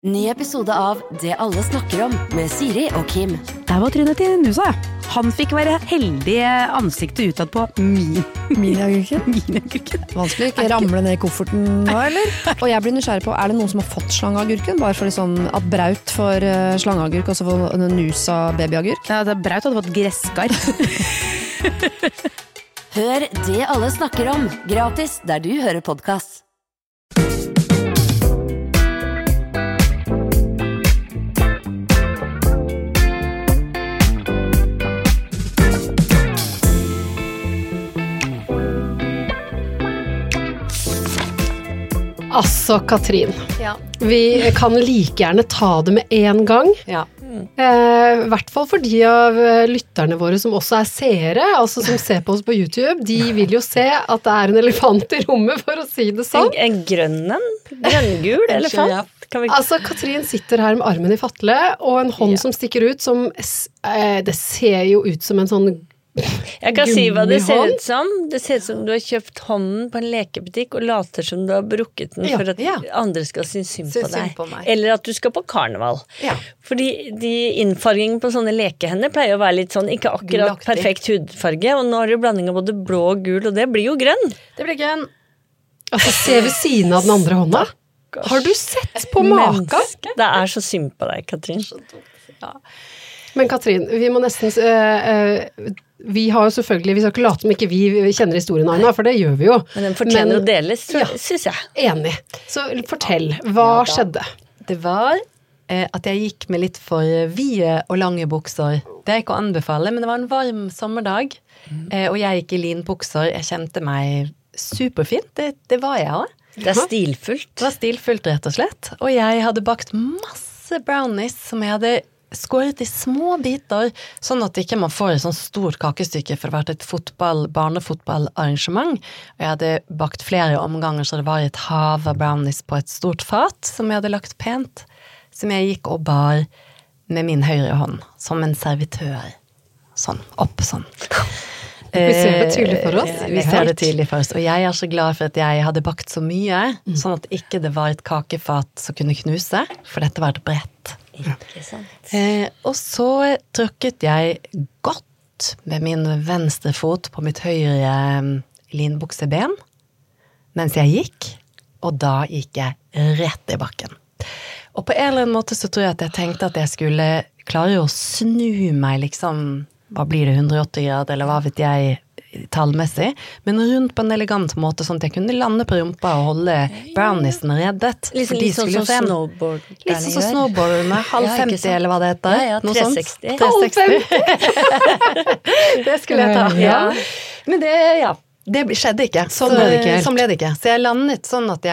Ny episode av Det alle snakker om med Siri og Kim. Der var trynet til Nusa. Han fikk være heldig ansiktet utad på miniagurken. Vanskelig ikke ramle ned I kofferten nå, eller? Og jeg blir nysgjerrig på, det noen som har fått slangeagurken? Bare for liksom at Braut får slangeagurk, og så får Nusa babyagurk? Ja, Braut hadde fått gresskar. Hør Det alle snakker om, gratis der du hører podcast. Altså, Katrin, Ja. vi kan like gjerne ta det med en gang. Ja. I hvert fall for de av lytterne våre som også seere, altså som ser på oss på YouTube, de vil jo se at det en elefant I rommet, for å si det sånn. En grønngul elefant. Altså, Katrin sitter her med armen I fatle, og en hånd som stikker ut, som det ser jo ut som en sånn Jeg kan si hva det ser ut som. Det ser ut som du har kjøpt hånden på en lekebutikk og later som du har brukket den for at andre skal synes synd på deg. Eller at du skal på karneval. Ja. Fordi de innfargingen på sånne lekehender pleier å være litt sånn, ikke akkurat perfekt hudfarge, og nå har du blanding av både blå og gul, og det blir jo grønn. Det blir grønn. Altså, se ved siden av den andre hånda. Har du sett på maka? Det så synd på deg, Katrin. Ja. Men Katrin, vi må nesten vi har jo selvfølgelig, vi skal ikke late om ikke vi kjenner historien Aina, for det gjør vi jo. Men den fortjener å deles, synes jeg. Enig. Så fortell, hva skjedde? Det var at jeg gikk med litt for vide og lange bukser. Det ikke å anbefale, men det var en varm sommerdag, og jeg gikk I linbukser. Jeg kjente meg superfint, det var jeg også. Det stilfullt. Det var stilfullt, rett og slett. Og jeg hadde bakt masse brownies som jeg hadde skåret I små biter, sånn at ikke man får et sånn stort kakestykke, for det var et barnefotballarrangement, og jeg hadde bakt flere omganger, så det var et hav av brownies på et stort fat, som jeg hadde lagt pent, som jeg gikk og bar med min høyre hånd, som en servitør. Sånn, opp sånn. Vi ser det tydelig for oss. Vi ser det tydelig for oss, og jeg så glad for at jeg hadde bakt så mye, sånn at ikke det var et kakefat som kunne knuse, for dette var et brett. Ikke sant. Og så trykket jeg godt med min venstre fot på mitt høyre linbukseben mens jeg gikk, og da gikk jeg rett I bakken. Og på en eller annen måte så tror jeg at jeg tenkte at jeg skulle klare å snu meg liksom, hva blir det, 180 grader, eller hva vet jeg, tallmessig, men rundt på en elegant måte, sånn at jeg kunne lande på rumpa og holde browniesene reddet. Litt sånn som snowboard. Litt sånn som snowboard med halv 50, eller hva det heter. Ja, 360. Halv 50! Det skulle jeg ta. Ja. Men det skjedde ikke. Sånn ble det ikke helt. Sånn ble det ikke. Så jeg landet sånn at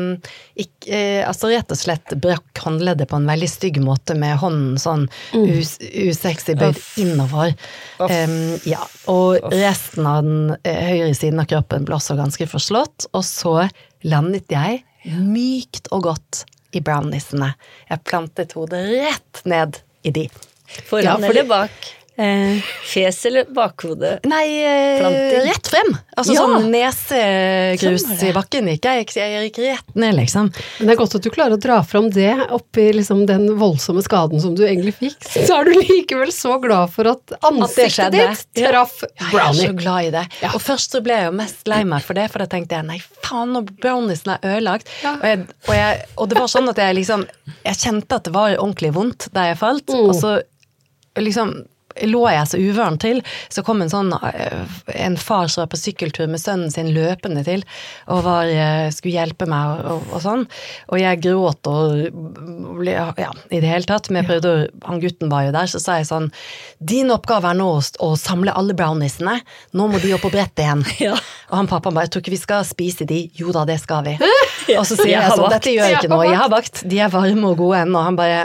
jeg altså rett og slett brakk håndleddet på en veldig stygg måte med hånden sånn usexy bøyd innover. Ja, og resten av den høyre siden av kroppen ble også ganske forslått, og så landet jeg mykt og godt I browniesene. Jeg plantet hodet rett ned I de. Foran eller bak? Fjes eller bakhode? Nei, rett frem. Altså sånn nesegrus I bakken gikk jeg gikk rett ned, liksom. Men det godt at du klarer å dra fram det oppi liksom den voldsomme skaden som du egentlig fikk. Så du likevel så glad for at ansiktet ditt traff brownie. Jeg så glad I det. Ja. Og først så ble jeg jo mest lei meg for det, for da tenkte jeg, nei faen, når browniesen ødelagt. Ja. Og det var sånn at jeg liksom, jeg kjente at det var ordentlig vondt da jeg falt, og så liksom lå jeg så uvøren til, så kom en far som var på sykkeltur med sønnen sin løpende til, og skulle hjelpe meg og sånn, og jeg gråt og I det hele tatt, men jeg prøvde han gutten var jo der, så sa jeg sånn, din oppgave nå å samle alle browniesene, nå må de opp på brettet igjen. Og han pappa bare, jeg tror ikke vi skal spise de, jo da, det skal vi. Og så sier jeg sånn, dette gjør jeg ikke nå, jeg har bakt, de varme og gode ennå, og han bare,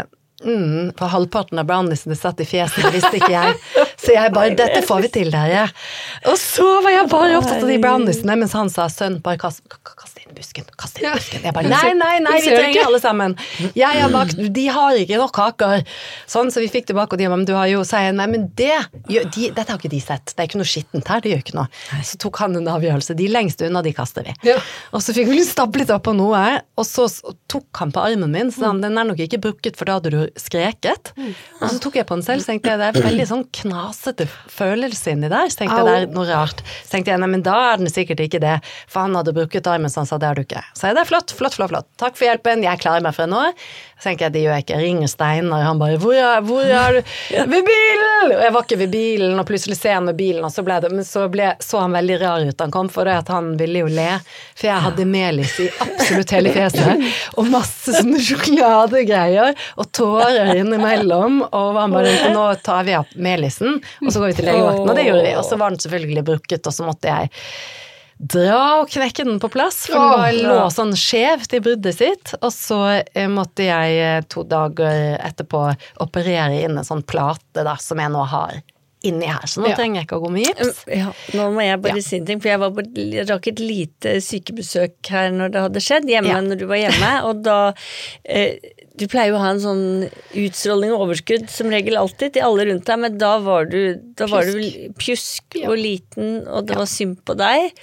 For halvparten av browniesene satt I fjeset, det visste ikke jeg. Så jeg bare, dette får vi til dere. Og så var jeg bare opptatt av de browniesene, mens han sa, sønn, bare kast inn i busken, kast inn I busken. Jeg bare, nei, vi trenger alle sammen. Jeg har bakt, de har ikke nok kaker. Sånn, så vi fikk tilbake, og de, men du har jo, sa jeg, nei, men dette har ikke de sett. Det ikke noe skittent her, det gjør ikke noe. Så tok han en avgjørelse, de lengste unna, de kaster vi. Ja. Og så fikk vi stablet opp på noe, og så tok han på armen min, så den nok ikke brukket, for da hadde du skreket. Og så tok jeg på den selv, så tenkte jeg, det veldig sånn knasete følelse inni der, så tenkte jeg, det noe rart. Så tenkte jeg, nei, men da den sikkert ikke det, for han hadde brukket armen, så han sa, det du ikke. Så jeg, det flott. Takk for hjelpen, jeg klarer meg fra nå. Så tenkte jeg, det gjør jeg ikke. Ringer Steinar, han bare, hvor er du? Ved bilen! Og jeg var ikke ved bilen, og plutselig ser han med bilen, og så ble det, men så han veldig rar ut, han kom for det at han ville jo le, for jeg hadde melis I absolutt hele fjeset, og masse sånne sjokoladegreier, og tårer innimellom, og han bare, nå tar vi opp melisen, og så går vi til legevakten, og det gjorde vi, og så var den selvfølgelig brukket, og så måtte jeg dra og knekke den på plass, for den var lå sånn skjevt I bruddet sitt, og så måtte jeg 2 dager etterpå operere inn en sånn plate da, som jeg nå har inni her, så nå trenger jeg ikke å gå med gips. Ja, nå må jeg bare si en ting, for jeg rakk et lite sykebesøk her når det hadde skjedd, hjemme når du var hjemme, og da, du pleier jo å ha en sånn utstråling og overskudd, som regel alltid, til alle rundt deg, men da var du pjusk og liten, og det var synd på deg,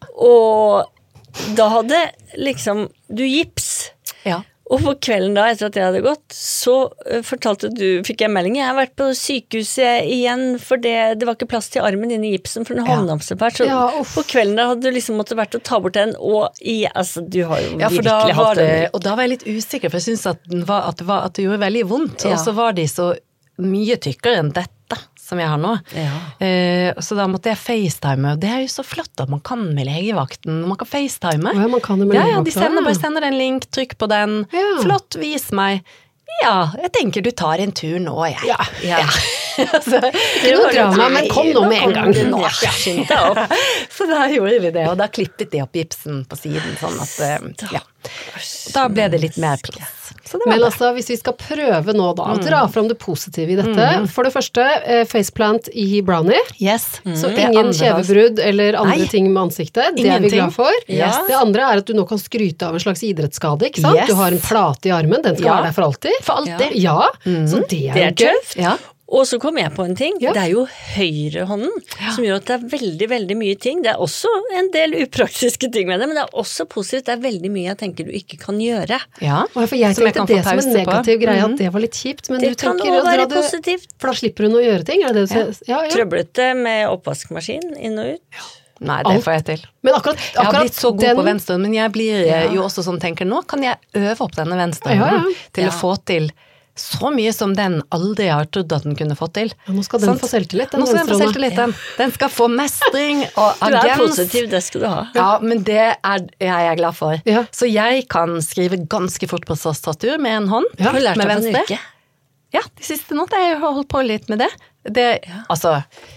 og da hadde liksom du gips. Ja. Og på kvelden da, etter at jeg hadde gått, så fikk jeg melding, jeg har vært på sykehuset igjen, for det var ikke plass til armen inne I gipsen, for den havnet så på kvelden da hadde du liksom måttet vært å ta bort den, og altså, du har jo virkelig hatt den. Og da var jeg litt usikker, for jeg synes at det gjorde veldig vondt, og så var de så mye tykkere enn dette, som jeg har nå. Så da måtte jeg FaceTime, og det jo så flott at man kan med legevakten, man kan FaceTime. Ja, man kan det med legevakten. De sender en link, trykk på den, flott, vis meg. Ja, jeg tenker du tar en tur nå, jeg. Ja. Altså, ikke noe drama, men kom nå med en gang. Så da gjorde vi det, og da klippet de opp gipsen på siden, sånn at, da ble det litt mer plass. Men altså, hvis vi skal prøve nå da, å dra frem det positive I dette, for det første, faceplant I brownie, så ingen kjevebrudd eller andre ting med ansiktet, det vi glad for. Det andre at du nå kan skryte av en slags idrettsskade, ikke sant? Du har en plate I armen, den skal være der for alltid. For alltid. Ja, så det jo tøft. Ja. Og så kom jeg på en ting, det jo høyrehånden som gjør at det veldig, veldig mye ting. Det også en del upraktiske ting med det, men det også positivt. Det veldig mye jeg tenker du ikke kan gjøre. Ja, for jeg tenkte det som en negativ greie, at det var litt kjipt, men det du tenker å være positivt. For da slipper du å gjøre ting, det du sier? Trøblete med oppvaskmaskin inn og ut. Nei, det får jeg til. Men akkurat jeg har blitt så god på venstre, men jeg blir jo også sånn tenker, nå kan jeg øve opp denne venstre til å få til så mye som den aldri har trodd at den kunne få til. Ja, nå skal den få selvtillit. Nå skal den få selvtillit. Den skal få mestring og agens. Du positiv, det skal du ha. Ja, men det jeg glad for. Ja. Så jeg kan skrive ganske fort på tastatur med en hånd. Ja, har du lært med av en uke? Ja, de siste nå har jeg holdt på litt med det. Altså,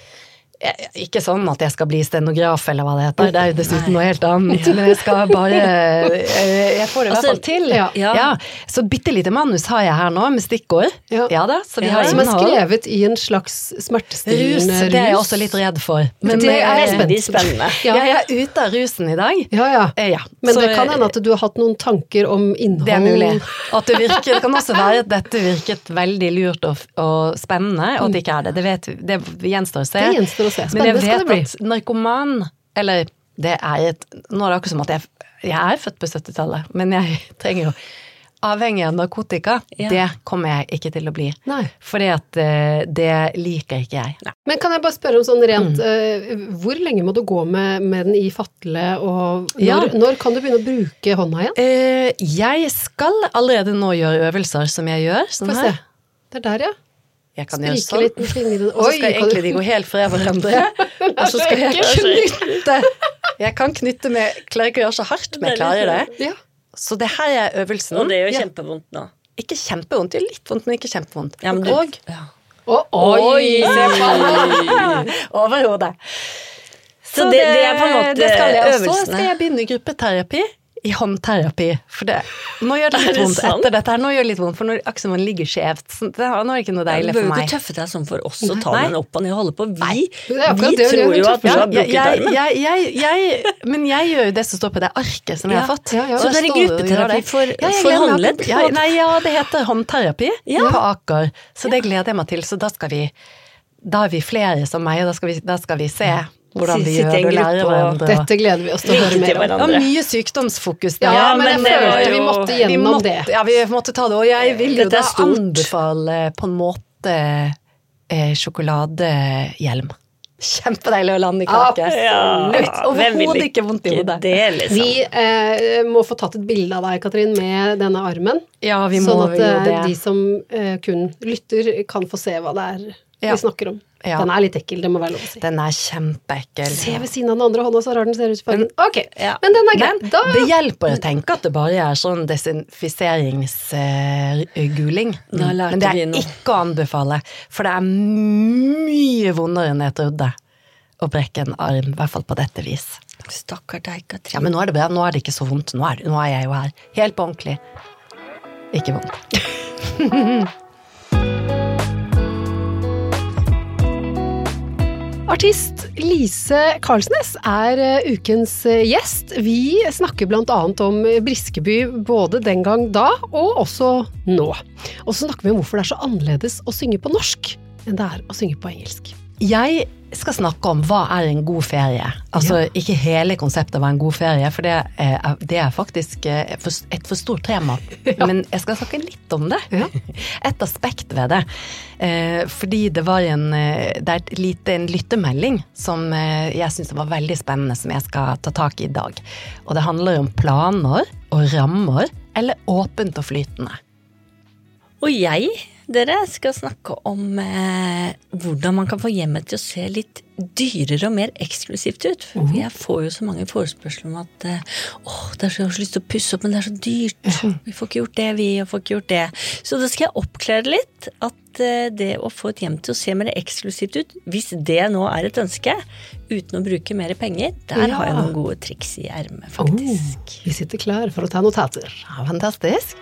ikke sånn at jeg skal bli stenograf eller hva det heter, det jo dessuten noe helt annet, men jeg skal bare jeg får det I hvert fall til så bittelite manus har jeg her nå med stikkord da, så vi har som skrevet I en slags smertestillende rus det jeg også litt redd for men det veldig spennende jeg ute av rusen I dag men så, det kan hende at du har hatt noen tanker om innhold det mulig, at det kan også være at dette virket veldig lurt og spennende, og at det ikke det vet vi, det gjenstår å se men jeg vet at narkoman, eller det nå det akkurat som at jeg født på 70-tallet, men jeg trenger jo avhengig av narkotika, det kommer jeg ikke til å bli. Fordi at det liker ikke jeg. Men kan jeg bare spørre om sånn rent, hvor lenge må du gå med den I fatle, og når kan du begynne å bruke hånda igjen? Jeg skal allerede nå gjøre øvelser som jeg gjør. Sånn Få se, det der Jeg kan gjøre sånn, og så skal egentlig de gå helt fra hverandre, og så skal jeg knytte. Jeg kan knytte med, klarer ikke å gjøre så hardt, men jeg klarer det. Så det her øvelsen. Og det jo kjempevondt nå. Ikke kjempevondt, det litt vondt, men ikke kjempevondt. Ja, men og, se på over hodet. Så det på en måte øvelsene. Så skal jeg begynne gruppeterapi i håndterapi, for nå gjør det litt vondt etter dette her, nå gjør det litt vondt, for når akkurat man ligger skjevt, nå er det ikke noe deilig for meg. Du bør jo ikke tøffe deg sånn for oss å ta den opp og ned og holde på. Vi tror jo at du har brukket armen. Men jeg gjør jo det som står på det arket som jeg har fått. Så det er gruppeterapi for håndledd? Det heter håndterapi på Aker, så det gleder jeg meg til, så da er vi flere som meg, og da skal vi se hvordan vi gjør det og lære hverandre. Dette gleder vi oss til å høre mer om. Det var mye sykdomsfokus der. Ja, men jeg følte vi måtte gjennom det. Ja, vi måtte ta det, og jeg vil jo da anbefale på en måte sjokoladehjelm. Kjempedeilig å lande i kake. Overhodet ikke vondt i hodet. Liksom. Vi må få tatt et bilde av deg, Katrin, med denne armen. Ja, vi må sånn at jo det. De som kun lytter kan få se hva det vi snakker om. Ja. Den litt ekkel, det må være lov å si. Den ekkel. Se ved siden av den andre hånda, så rar den ser ut for den. Ok, men den grei. Det hjelper å tenke at det bare sånn desinfiseringsguling. Men det ikke å anbefale, for det mye vondere enn jeg trodde å brekke en arm, I hvert fall på dette vis. Stakkar deg, Katrin. Ja, men nå det bra, nå det ikke så vondt. Nå jeg jo her, helt på ordentlig. Ikke vondt. Artist Lise Karlsnes ukens gjest. Vi snakker blant annet om Briskeby både den gang da, og også nå. Og så snakker vi om hvorfor det så annerledes å synge på norsk enn det å synge på engelsk. Jeg skal snakke om hva en god ferie. Altså ikke hele konseptet hva en god ferie, for det faktisk et for stort tema. Men jeg skal snakke litt om det. Et aspekt ved det. Fordi det var en lyttemelding som jeg synes var veldig spennende, som jeg skal ta tak I dag. Og det handler om planer og rammer, eller åpent og flytende. Og dere skal snakke om hvordan man kan få hjemmet til å se litt dyrere og mer eksklusivt ut. For jeg får jo så mange forespørsler om at det så lyst til å pusse opp, men det så dyrt. Vi får ikke gjort det, vi får ikke gjort det. Så da skal jeg oppklare litt at det å få et hjem til å se mer eksklusivt ut, hvis det nå et ønske, uten å bruke mer penger, der har jeg noen gode triks I ermet, faktisk. Vi sitter klar for å ta notater. Ja, fantastisk.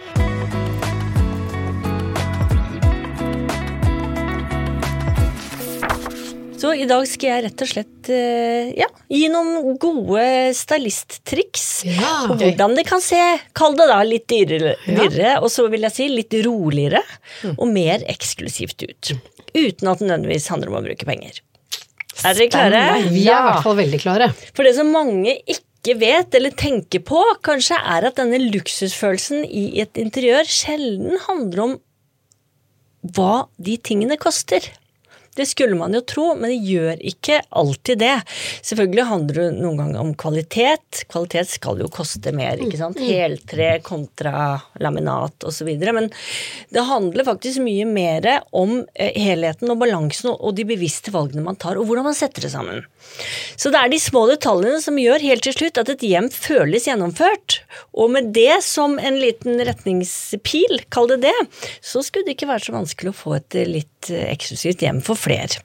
Så I dag skal jeg rett og slett gi noen gode stylisttriks på hvordan det kan se, kall det da litt dyrere, og så vil jeg si litt roligere og mer eksklusivt ut. Uten at det nødvendigvis handler om å bruke penger. Dere klare? Vi I hvert fall veldig klare. For det som mange ikke vet eller tenker på, kanskje at denne luksusfølelsen I et interiør sjelden handler om hva de tingene koster. Det skulle man jo tro, men det gjør ikke alltid det. Selvfølgelig handler det noen ganger om kvalitet. Kvalitet skal jo koste mer, ikke sant? Heltre kontra laminat og så videre. Men det handler faktisk mye mer om helheten og balansen og de bevisste valgene man tar, og hvordan man setter det sammen. Så det de små detaljene som gjør helt til slutt at et hjem føles gjennomført. Og med det som en liten retningspil, kall det, så skulle det ikke være så vanskelig å få et litt eksklusivt hjem for flere.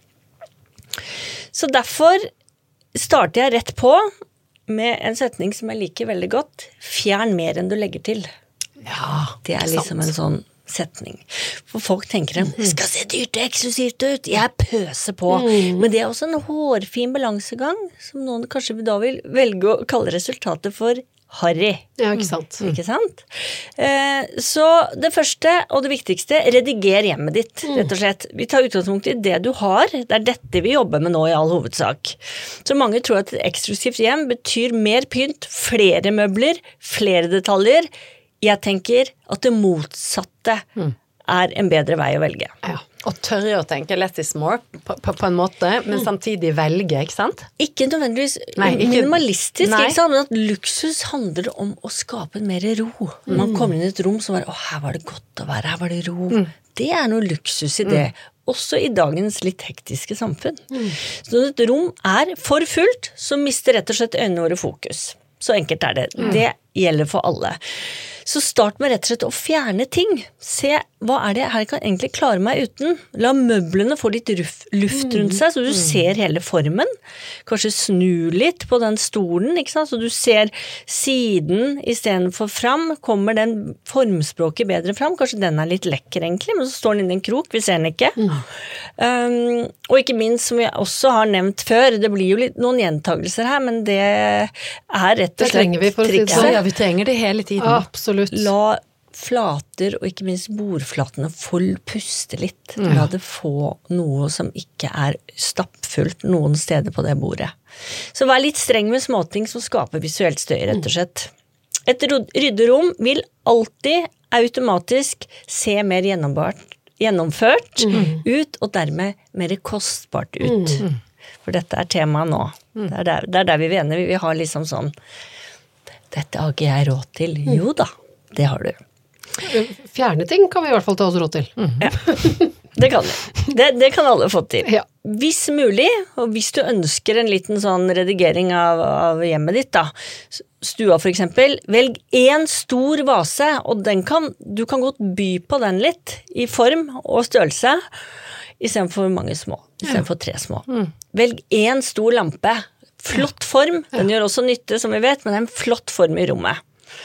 Så derfor starter jeg rett på med en setning som jeg liker veldig godt. Fjern mer enn du legger til. Ja, det liksom en sånn setning. For folk tenker det skal se dyrt og eksklusivt ut. Jeg pøser på. Men det også en hårfin balansegang, som noen kanskje da vil velge å kalle resultatet for harry. Ja, ikke sant. Ikke sant? Så det første og det viktigste, rediger hjemmet ditt, rett og slett. Vi tar utgangspunkt I det du har, det dette vi jobber med nå I all hovedsak. Så mange tror at et eksklusivt hjem betyr mer pynt, flere møbler, flere detaljer. Jeg tenker at det motsatte en bedre vei å velge. Ja. Og tørre å tenke less is more på en måte, men samtidig velge, ikke sant? Ikke nødvendigvis minimalistisk, ikke sant? Men at luksus handler om å skape en mer ro. Man kommer inn I et rom som her var det godt å være, her var det ro. Det noe luksus I det. Også I dagens litt hektiske samfunn. Så når et rom for fullt, så mister rett og slett øynene våre fokus. Så enkelt det. Det gjelder for alle. Så start med rett og slett å fjerne ting. Se, hva det her kan jeg egentlig klare meg uten? La møblene få litt luft rundt seg, så du ser hele formen. Kanskje snu litt på den stolen, ikke sant? Så du ser siden i stedet for fram, kommer den formspråket bedre fram. Kanskje den litt lekker egentlig, men så står den inne i en krok, vi ser den ikke. Og ikke minst, som vi også har nevnt før, det blir jo litt noen gjentagelser her, men det rett og slett trikset. Ja, vi trenger det hele tiden. Absolutt. La flater og ikke minst bordflatene få puste litt. La det få noe som ikke stappfullt noen steder på det bordet. Så vær litt streng med småting som skaper visuelt støy, rett og slett. Et rydderom vil alltid automatisk se mer gjennomført ut, og dermed mer kostbart ut. For dette temaet nå. Det der vi vener, vi har liksom sånn, dette har ikke jeg råd til. Jo da, det har du. Fjerne ting kan vi i hvert fall ta oss råd til. Ja, det kan vi. Det kan alle få til. Ja. Hvis mulig, og hvis du ønsker en liten sånn redigering av hjemmet ditt da, stua for eksempel, velg en stor vase, og du kan godt by på den litt, i form og størrelse, i stedet for mange små, i stedet for 3 små. Velg en stor lampe, flott form, den gjør også nytte som vi vet, men det en flott form i rommet.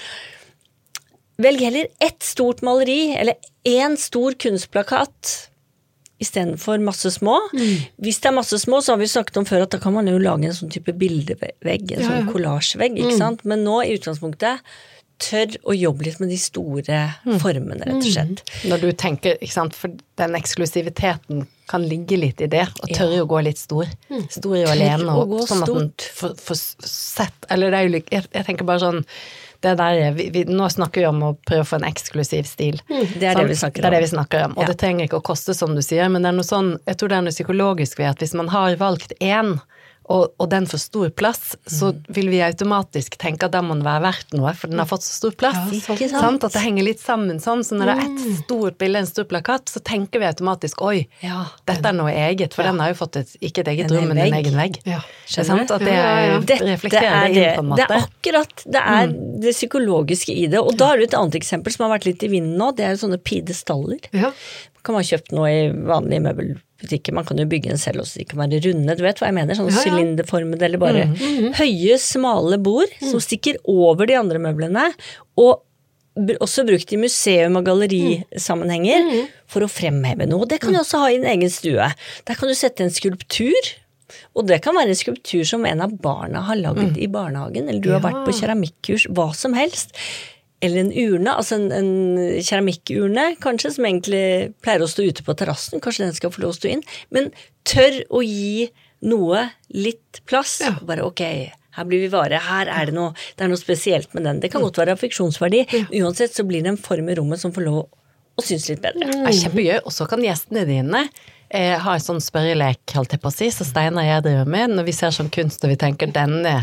Velg heller ett stort maleri, eller en stor kunstplakat, i stedet for masse små. Hvis det masse små, så har vi snakket om før at da kan man jo lage en sånn type bildevegg, en sånn kollasjevegg, ikke sant? Men nå i utgangspunktet, tør å jobbe litt med de store formene, rett og slett. Når du tenker, ikke sant, for den eksklusiviteten kan ligge litt i det, og tørre å gå litt stor i å alene, og sånn at den får sett, eller det jo, jeg tenker bare sånn, det der, nå snakker vi om å prøve å få en eksklusiv stil. Det det vi snakker om. Det det vi snakker om, og det trenger ikke å koste som du sier, men det noe sånn, jeg tror det noe psykologisk ved at hvis man har valgt en, og den får stor plass, så vil vi automatisk tenke at den må være verdt noe, for den har fått så stor plass. Ikke sant? At det henger litt sammen sånn, så når det et stort bilde, en stor plakat, så tenker vi automatisk, oi, dette noe eget, for den har jo fått ikke et eget rom, men en egen vegg. Sant? At det reflekterer det inn på en måte. Det akkurat, det det psykologiske i det, og da har du et annet eksempel som har vært litt i vinden nå, det jo sånne pidestaller. Kan man kjøpt noe i vanlige møbelbutikker, man kan jo bygge en selv også, de kan være runde, du vet hva jeg mener, sånne sylinderformede, eller bare høye, smale bord, som stikker over de andre møblene, og også brukt i museum- og gallerisammenhenger, for å fremheve noe. Det kan du også ha i en egen stue. Der kan du sette en skulptur, og det kan være en skulptur som en av barna har laget i barnehagen, eller du har vært på keramikkurs, hva som helst, eller en urne, altså en keramikkurne, kanskje, som egentlig pleier å stå ute på terrassen, kanskje den skal få lov å stå inn, men tør å gi noe litt plass, bare ok, her blir vi vare, her det noe spesielt med den, det kan godt være affeksjonsverdi, uansett så blir det en form i rommet som får lov å synes litt bedre. Det kjempegøy, og så kan gjestene dine ha en sånn spørrelek, holdt jeg på å si, så Steinar og jeg driver med, når vi ser sånn kunst, og vi tenker,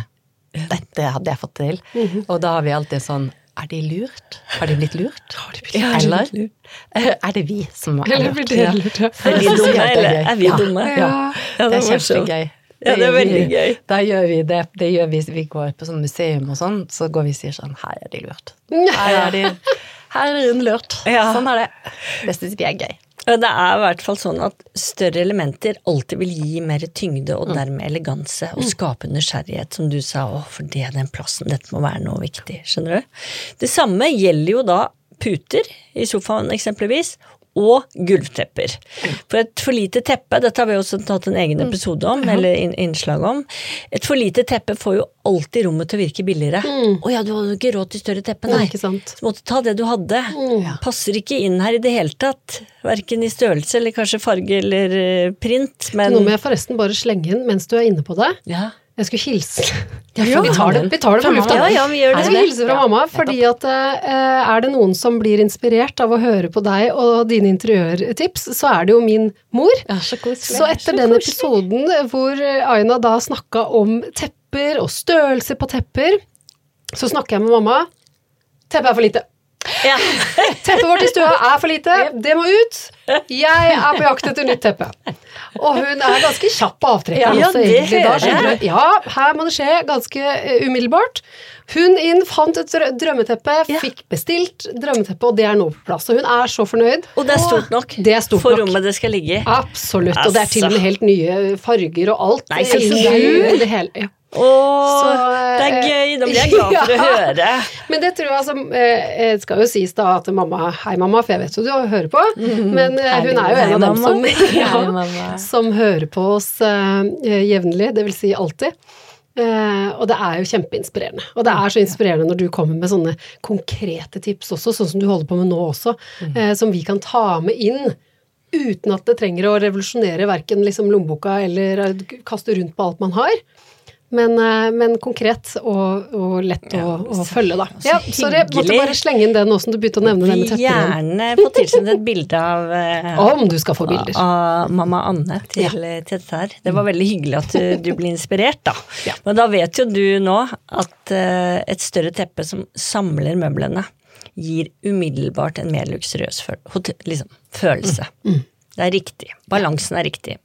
dette hadde jeg fått til, og da har vi alltid sånn, de lurt? Har de blitt lurt? Eller det vi som har lurt? Vi dumme, eller vi dumme? Ja, det kjempegøy. Ja, det veldig gøy. Da gjør vi det gjør vi går på sånn museum og sånn, så går vi og sier sånn, her de lurt. Her det rundlurt. Sånn det. Det synes vi gøy. Det i hvert fall sånn at større elementer alltid vil gi mer tyngde og dermed eleganse og skape nysgjerrighet, som du sa, for det den plassen, dette må være noe viktig, skjønner du? Det samme gjelder jo da puter i sofaen eksempelvis, og gulvtepper. For et for lite teppe, dette har vi også tatt en egen episode om, eller innslag om, et for lite teppe får jo alltid rommet til å virke billigere. Åja, du hadde jo ikke råd til større teppe, nei. Ikke sant. Så måtte ta det du hadde. Passer ikke inn her i det hele tatt, hverken i størrelse, eller kanskje farge, eller print, men... Nå må jeg forresten bare slenge inn, mens du inne på det. Jeg skulle hilse. Vi tar det på lufta. Ja, vi gjør det. Jeg skulle hilse fra mamma, fordi at det noen som blir inspirert av å høre på deg og dine interiørtips, så det jo min mor. Så etter den episoden hvor Aina da snakket om tepper og størrelse på tepper, så snakker jeg med mamma. Teppet for lite. Teppet vårt I stua for lite, det må ut. Jeg på jakt etter nytt teppe. Og hun ganske kjapp på avtrekkeren også, egentlig. Da skjønner du, her må det skje ganske umiddelbart. Hun fant et drømmeteppe, fikk bestilt drømmeteppe, og det nå på plass. Og hun så fornøyd. Og det stort nok. Det stort for nok. rommet det skal ligge. Absolutt, og det til og med helt nye farger og alt. Nei, så det hele, det gøy, da blir jeg glad for å høre. Men det tror jeg det skal jo sies da at mamma, hei mamma, for jeg vet jo du hører på, men hun jo en av dem som hører på oss jevnlig, det vil si alltid. Og det jo kjempeinspirerende. Og det så inspirerende når du kommer med sånne konkrete tips også, sånn som du holder på med nå også, som vi kan ta med inn uten at det trenger å revolusjonere hverken liksom lommeboka eller kaste rundt på alt man har. Men konkret og lett å følge da. Sorry, måtte bare slenge inn den også, du begynte å nevne det med teppet. Gjerne få tilsendt et bilde av om du skal få bilder. Av mamma Anne til dette her. Det var veldig hyggelig at du ble inspirert da. Men da vet jo du nå at et større teppe som samler møblene gir umiddelbart en mer luksuriøs følelse. Det riktig. Balansen riktig.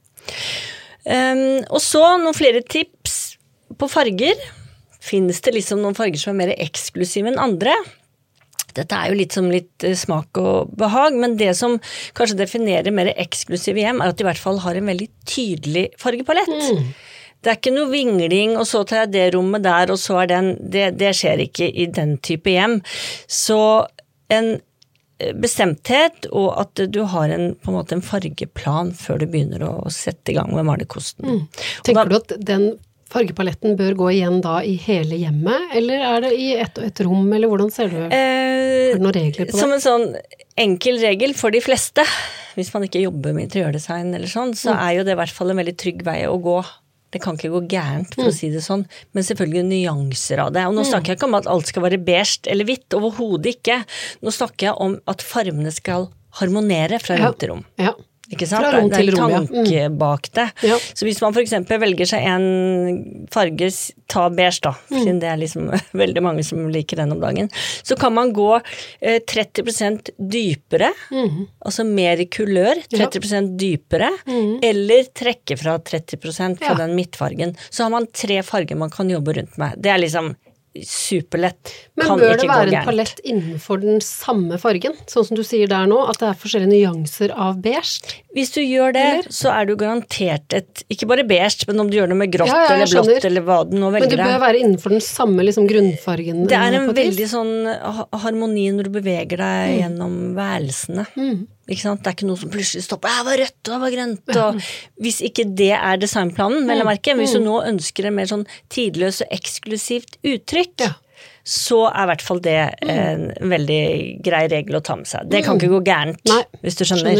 Og så noen flere tips på farger. Finnes det liksom noen farger som mer eksklusive enn andre? Dette jo litt som litt smak og behag, men det som kanskje definerer mer eksklusive hjem at de I hvert fall har en veldig tydelig fargepalett. Det ikke noe vingling, og så tar jeg det rommet der, og så den. Det skjer ikke I den type hjem. Så en bestemthet, og at du har på en måte en fargeplan før du begynner å sette I gang med malerkosten. Tenker du at den fargepaletten bør gå igjen da I hele hjemmet, eller det I et rom, eller hvordan ser du? Det noen regler på det? Som en sånn enkel regel for de fleste, hvis man ikke jobber med interiørdesign eller sånn, så jo det I hvert fall en veldig trygg vei å gå. Det kan ikke gå gærent, for å si det sånn, men selvfølgelig nyanser av det. Og nå snakker jeg ikke om at alt skal være beige eller hvitt, overhodet ikke. Nå snakker jeg om at farmene skal harmonere fra rom til rom. Ikke sant? Fra rom til rom, tanke bak det. Så hvis man for eksempel velger seg en farge, ta beige da, siden det liksom veldig mange som liker den om dagen, så kan man gå 30% dypere, altså mer kulør, 30% dypere, eller trekke fra 30% fra den midtfargen. Så har man 3 farger man kan jobbe rundt med. Det liksom superlett. Men bør det være en palett innenfor den samme fargen, sånn som du sier der nå, at det forskjellige nyanser av beige? Hvis du gjør det, så du garantert ikke bare beige, men om du gjør det med grått eller blått, eller hva du nå velger. Men det bør være innenfor den samme liksom, grunnfargen? Det en veldig sånn harmoni når du beveger deg gjennom værelsene. Ikke sant? Det ikke noe som plutselig stopper, det var rødt, det var grønt, og hvis ikke det designplanen, vel å merke, hvis du nå ønsker en mer sånn tidløs og eksklusivt uttrykk, så I hvert fall det en veldig grei regel å ta med seg. Det kan ikke gå gærent, hvis du skjønner.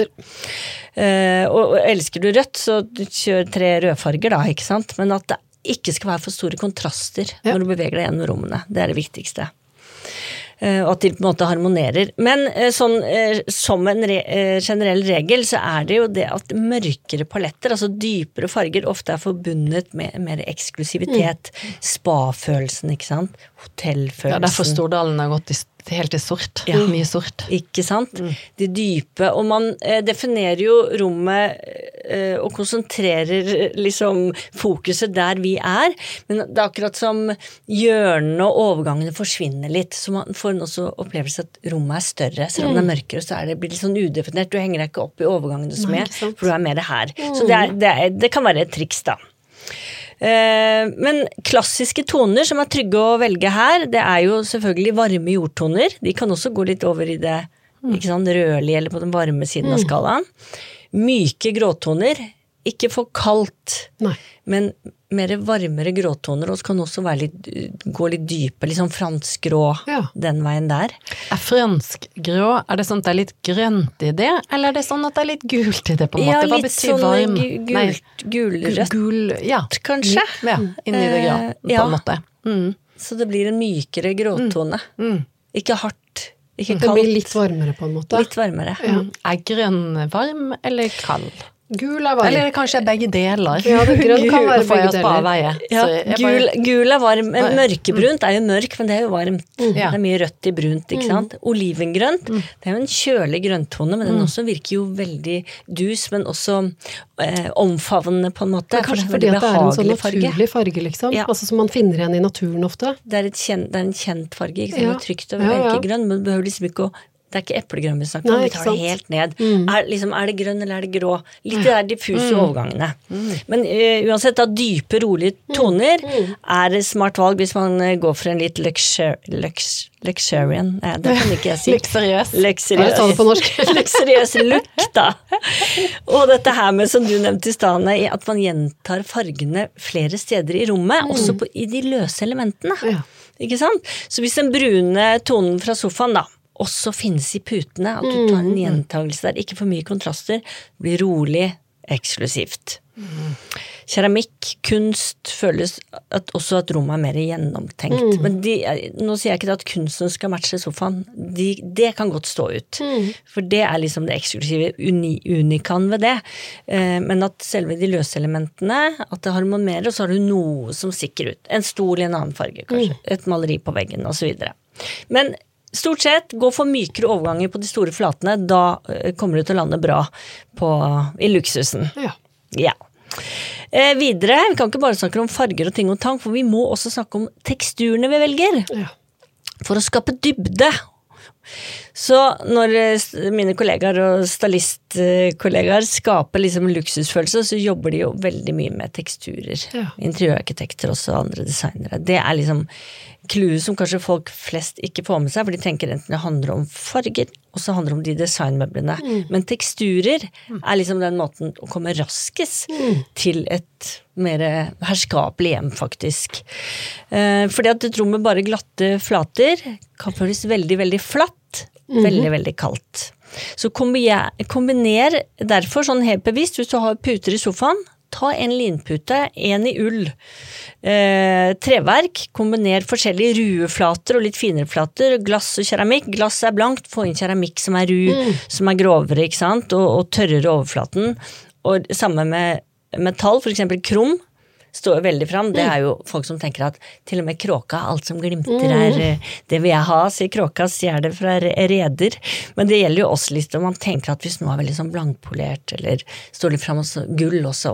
Og elsker du rødt, så kjør 3 rødfarger da, ikke sant? Men at det ikke skal være for store kontraster når du beveger deg gjennom rommene, det det viktigste. Og at de på en måte harmonerer. Men sånn, som en generell regel så det jo det at mørkere paletter, altså dypere farger, ofte forbundet med mer eksklusivitet, spa-følelsen, ikke sant? Hotellfølelsen. Ja, derfor Stordalen har gått helt til sort, mye sort. Ikke sant? De dype, og man definerer jo rommet og konsentrerer liksom fokuset der vi men det akkurat som hjørnene og overgangene forsvinner litt, så man får også opplevelse at rommet større, selv om det mørkere, så det blir litt sånn udefinert, du henger deg ikke opp i overgangene så mye, for du mer det her. Så det kan være et triks da. Men klassiske toner som trygge å velge her, det jo selvfølgelig varme jordtoner, de kan også gå litt over i det ikke sant, rødlige eller på den varme siden av skalaen. Myke gråtoner, ikke for kaldt, men mer varmere gråtoner, og så kan også gå litt dype, litt sånn fransk grå den veien der. Fransk grå, det sånn at det litt grønt i det, eller det sånn at det litt gult i det på en måte? Hva betyr varm? Gulrødt, kanskje? Ja, inni det grå, på en måte. Så det blir en mykere gråtone. Ikke hardt, ikke kaldt. Det blir litt varmere på en måte. Litt varmere. Grønn varm eller kald? Gul varm. Eller kanskje begge deler. Ja, grønn kan være begge deler. Gul varm. Mørkebrunt jo mørk, men det jo varmt. Det mye rødt I brunt, ikke sant? Olivengrønt, det jo en kjølig grønntone, men den også virker jo veldig dus, men også omfavnende på en måte. Kanskje fordi at det en sånn naturlig farge, liksom. Altså som man finner igjen I naturen ofte. Det en kjent farge, ikke sant? Det trygt og erkegrønn, men det behøver liksom ikke å det ikke eplegrønn vi snakker om, vi tar det helt ned. Det grønn eller det grå? Litt det der diffuse overgangene. Men uansett, da dype, rolige toner det smart valg hvis man går for en litt luxurian. Det kan ikke jeg si. Luxuriøs look, da. Og dette her med, som du nevnte I stedene, at man gjentar fargene flere steder I rommet, også I de løse elementene. Ikke sant? Så hvis den brune tonen fra sofaen, da, også finnes I putene, at du tar en gjentagelse der, ikke for mye kontraster, blir rolig, eksklusivt. Keramikk, kunst, føles også at rommet mer gjennomtenkt. Men nå sier jeg ikke at kunsten skal matche sofaen, det kan godt stå ut. For det liksom det eksklusive unikan ved det. Men at selve de løse elementene, at det harmonerer, og så har du noe som stikker ut. En stol I en annen farge, kanskje. Et maleri på veggen, og så videre. Men stort sett, gå for mykere overganger på de store flatene, da kommer du til å lande bra I luksusen. Ja. Videre, vi kan ikke bare snakke om farger og ting og tang, for vi må også snakke om teksturene vi velger. For å skape dybde. Så når mine kollegaer og stylistkollegaer skaper liksom luksusfølelse, så jobber de jo veldig mye med teksturer. Interiørarkitekter også, og andre designere. Det liksom kluet som kanskje folk flest ikke får med seg, for de tenker enten det handler om farger, og så handler det om de designmøblene. Men teksturer liksom den måten å komme raskest til et mer herskapelig hjem, faktisk. Fordi at et rom med bare glatte flater kan føles veldig, veldig flatt, veldig, veldig kaldt. Så kombiner derfor sånn helt bevisst, hvis du har puter I sofaen, ta en linpute, en I ull, treverk, kombiner forskjellige rueflater og litt finere flater, glass og keramikk. Glass blankt, få inn keramikk som ru, som grovere, ikke sant? Og tørrere overflaten. Og samme med metall, for eksempel krom, står veldig frem. Det jo folk som tenker at til og med kråka, alt som glimter det vil jeg ha, sier kråka, sier det fra reder. Men det gjelder jo også litt om man tenker at hvis noe veldig sånn blankpolert, eller står litt frem også, gull også,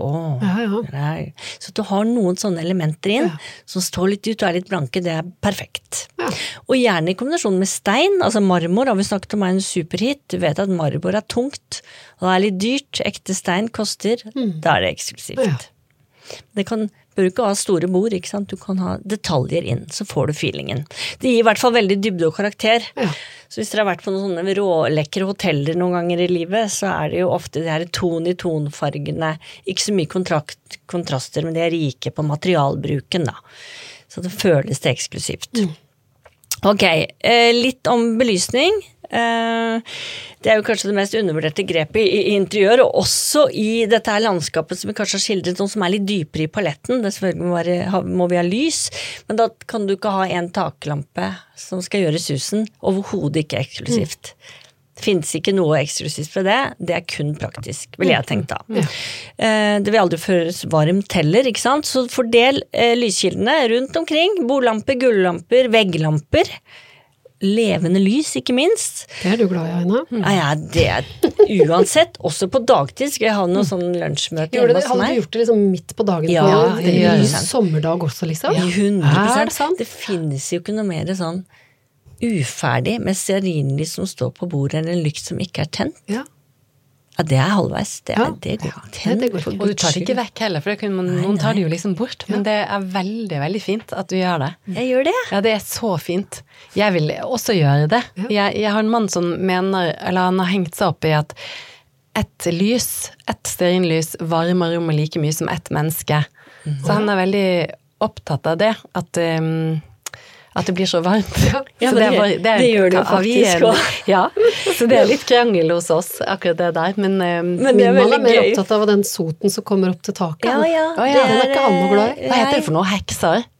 så du har noen sånne elementer inn, som står litt ut og litt blanke, det perfekt. Og gjerne I kombinasjon med stein, altså marmor, har vi snakket om en superhit, du vet at marmor tungt, og det litt dyrt, ekte stein koster, da det eksklusivt. Det bør ikke ha store bord, ikke sant? Du kan ha detaljer inn, så får du feelingen. Det gir I hvert fall veldig dybde og karakter. Så hvis dere har vært på noen sånne rålekkere hoteller noen ganger I livet, så det jo ofte de her ton-I-ton-fargene, ikke så mye kontraster, men de rike på materialbruken da. Så det føles det eksklusivt. Ok, litt om belysning. Det jo kanskje det mest undervurderte grepet I interiør, og også I dette her landskapet som vi kanskje har skildret, noe som litt dypere I paletten. Det selvfølgelig må vi ha lys, men da kan du ikke ha en taklampe som skal gjøre susen, overhodet ikke eksklusivt. Det finnes ikke noe eksklusivt for det, det kun praktisk, vil jeg tenke da. Det vil aldri føres varmt heller, ikke sant? Så fordel lyskildene rundt omkring, bordlamper, gullamper, vegglamper, levende lys, ikke minst. Det du glad I, Aina? Ja, det uansett, også på dagtid skal jeg ha noe sånn lunsjmøte hjemme hos meg. Hadde du gjort det liksom midt på dagen på lys sommerdag også, liksom? 100%. Det finnes jo ikke noe mer sånn uferdig med stearinlys som står på bordet, eller en lykt som ikke tent. Ja, det halvveis. Det går. Og du tar det ikke vekk heller, for noen tar det jo liksom bort, men det veldig, veldig fint at du gjør det. Jeg gjør det. Ja, det så fint. Jeg vil også gjøre det. Jeg har en mann som mener, eller han har hengt seg opp I at et stearinlys varmer rommet like mye som et menneske. Så han veldig opptatt av det, at det blir så varmt. Ja, så det gjør det jo faktisk også. Ja, så det litt krangel hos oss, akkurat det der. Men det veldig mer opptatt av den soten som kommer opp til taket. Ja. Den ikke han noe glad I. Hva heter det for noe? Hekser?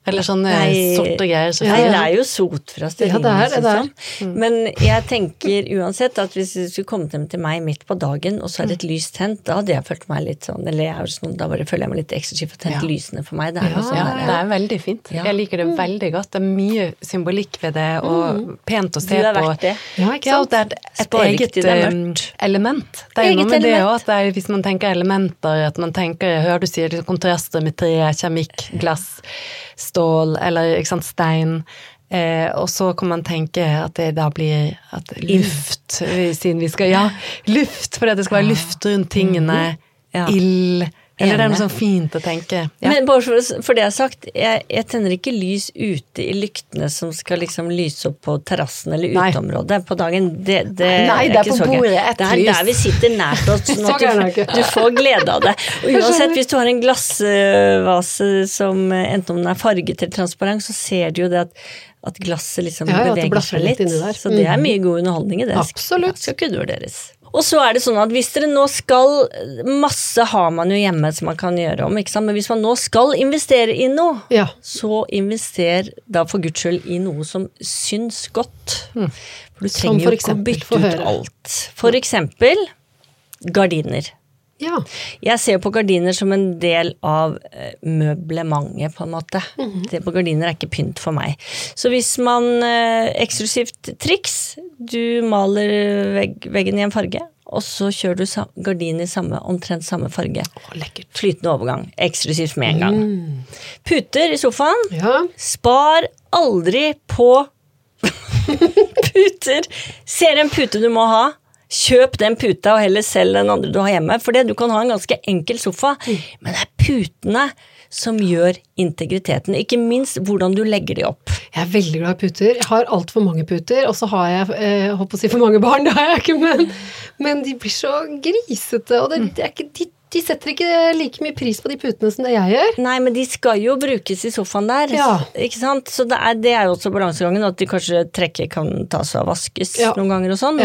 Eller sånne sorte greier. Nei, det jo sot fra stearinlys. Ja, det Men jeg tenker uansett at hvis du skulle komme til meg midt på dagen, og så det et lys tent, da hadde jeg følt meg litt sånn, eller jeg er jo sånn, da bare føler jeg meg litt eksklusiv for å tente lysene for meg. Det noe sånn der. Det veldig fint. Jeg liker det veldig godt. Det mye symbolikk ved det, og pent å se på. Du har vært det. Ja, ikke sant? Det et eget element. Det jo noe med det også, at hvis man tenker elementer, at man tenker, hører du sier, kontraster med tre, keramikk, glass, stål, eller ikke sant, stein, og så kan man tenke at det da blir at luft, siden vi skal, luft, fordi det skal være luft rundt tingene, ild, eller det noe sånn fint å tenke. Men bare for det jeg har sagt, jeg tenner ikke lys ute i lyktene som skal liksom lyse opp på terrassen eller uteområdet på dagen. Det ikke på så gøy. bordet, Det der vi sitter nært oss, sånn at du får glede av det. Og uansett, hvis du har en glassvase som enten om den farget eller transparent, så ser du jo det at glasset liksom beveger seg litt. Så det mye god underholdning i det. Absolutt. Skal ikke vurderes. Og så det sånn at hvis dere nå skal, masse har man jo hjemme som man kan gjøre om, ikke sant? Men hvis man nå skal investere i noe, så invester da for Guds skyld i noe som syns godt. For du trenger jo ikke å bytte ut alt. For eksempel gardiner. Ja. Jeg ser på gardiner som en del av møblementet på en måte. Det på gardiner ikke pynt for meg. Så hvis man, eksklusivt triks, du maler veggen i en farge, og så kjører du gardiner i omtrent samme farge. Lekkert. Flytende overgang, eksklusivt med en gang. Puter i sofaen, spar aldri på puter. Ser en pute du må ha, kjøp den puta og heller selv den andre du har hjemme, for det du kan ha en ganske enkel sofa, men det putene som gjør integriteten, ikke minst hvordan du legger de opp. Jeg veldig glad i puter. Jeg har alt for mange puter, og så har jeg, håper å si for mange barn, det har jeg ikke, men de blir så grisete, og det ikke de setter ikke like mye pris på de putene som det jeg gjør. Nei, men de skal jo brukes i sofaen der, ikke sant? Så det jo også balansegangen, at de kanskje trekket kan tas og vaskes noen ganger og sånn,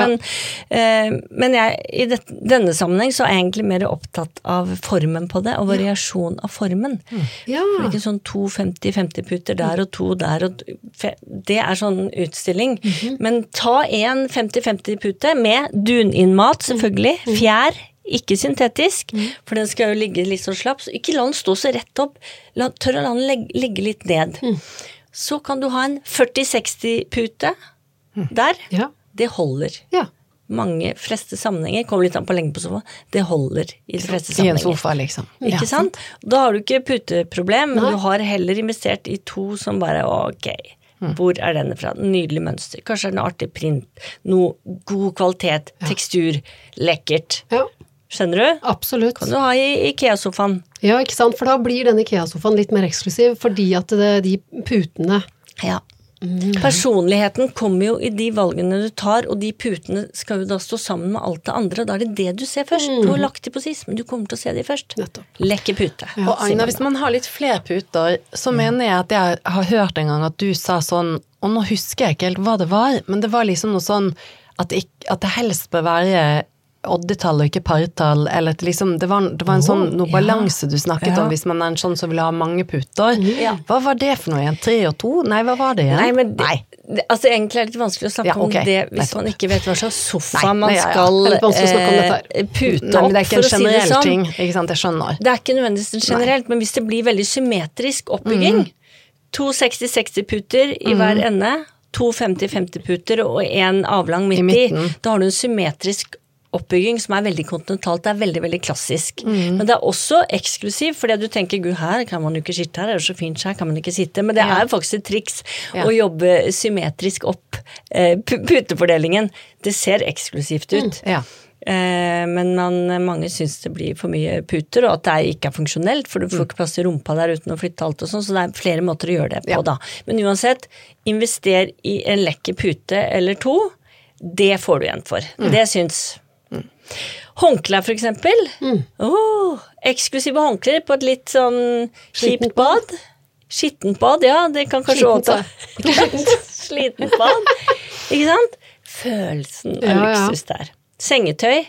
men jeg, i denne sammenheng så jeg egentlig mer opptatt av formen på det, og variasjon av formen. For det ikke sånn 2 50 puter der og 2 der, og det sånn utstilling. Men ta en 50 pute med duninnmat, selvfølgelig, fjær, ikke syntetisk, for den skal jo ligge litt så slapp, så ikke la den stå så rett opp, tør å la den ligge litt ned. Så kan du ha en 40-60 pute der, det holder. Mange fleste sammenhenger, kommer litt an på lenge på sofa, det holder i de fleste sammenhenger. I en sofa, liksom. Ikke sant? Da har du ikke puteproblem, men du har heller investert i 2 som bare, ok, hvor denne fra? Nydelig mønster, kanskje den artig print, noe god kvalitet, tekstur, lekkert. Skjønner du? Absolutt. Kan du ha i IKEA-sofaen? Ja, ikke sant? For da blir den IKEA-sofaen litt mer eksklusiv, fordi at de putene... Personligheten kommer jo i de valgene du tar, og de putene skal jo da stå sammen med alt det andre, og da det det du ser først. Du har lagt de på sist, men du kommer til å se de først. Lekker pute. Og Aina, hvis man har litt flere puter, så mener jeg at jeg har hørt en gang at du sa sånn, og nå husker jeg ikke helt hva det var, men det var liksom noe sånn at det helst bør være oddetall og ikke partall, eller liksom, det var en sånn noe balanse du snakket om hvis man en sånn som vil ha mange puter. Hva var det for noe igjen? 3 og 2? Nei, hva var det igjen? Nei, men altså egentlig det litt vanskelig å snakke om det hvis man ikke vet hva slags sofa man skal pute opp, det ikke en generell ting, ikke sant, jeg skjønner. Det ikke nødvendigvis generelt, men hvis det blir veldig symmetrisk oppbygging, 2 60-60 puter i hver ende, 2 50-50 puter og en avlang midt i, da har du en symmetrisk oppbygging som veldig kontinentalt, det veldig, veldig klassisk. Men det også eksklusiv, fordi du tenker, gud, her kan man jo ikke sitte, her det så fint, her kan man ikke sitte, men det faktisk et triks å jobbe symmetrisk opp putefordelingen. Det ser eksklusivt ut. Men mange synes det blir for mye puter, og at det ikke funksjonelt, for du får ikke plass i rumpa der uten å flytte alt og sånn, så det flere måter å gjøre det på da. Men uansett, invester i en lekker pute eller 2, det får du igjen for. Det synes håndklær for eksempel. Eksklusive håndklær på et litt sånn kjipt bad. Skittent bad, det kan kanskje også slitent bad. Ikke sant? Følelsen av luksus der. Sengetøy.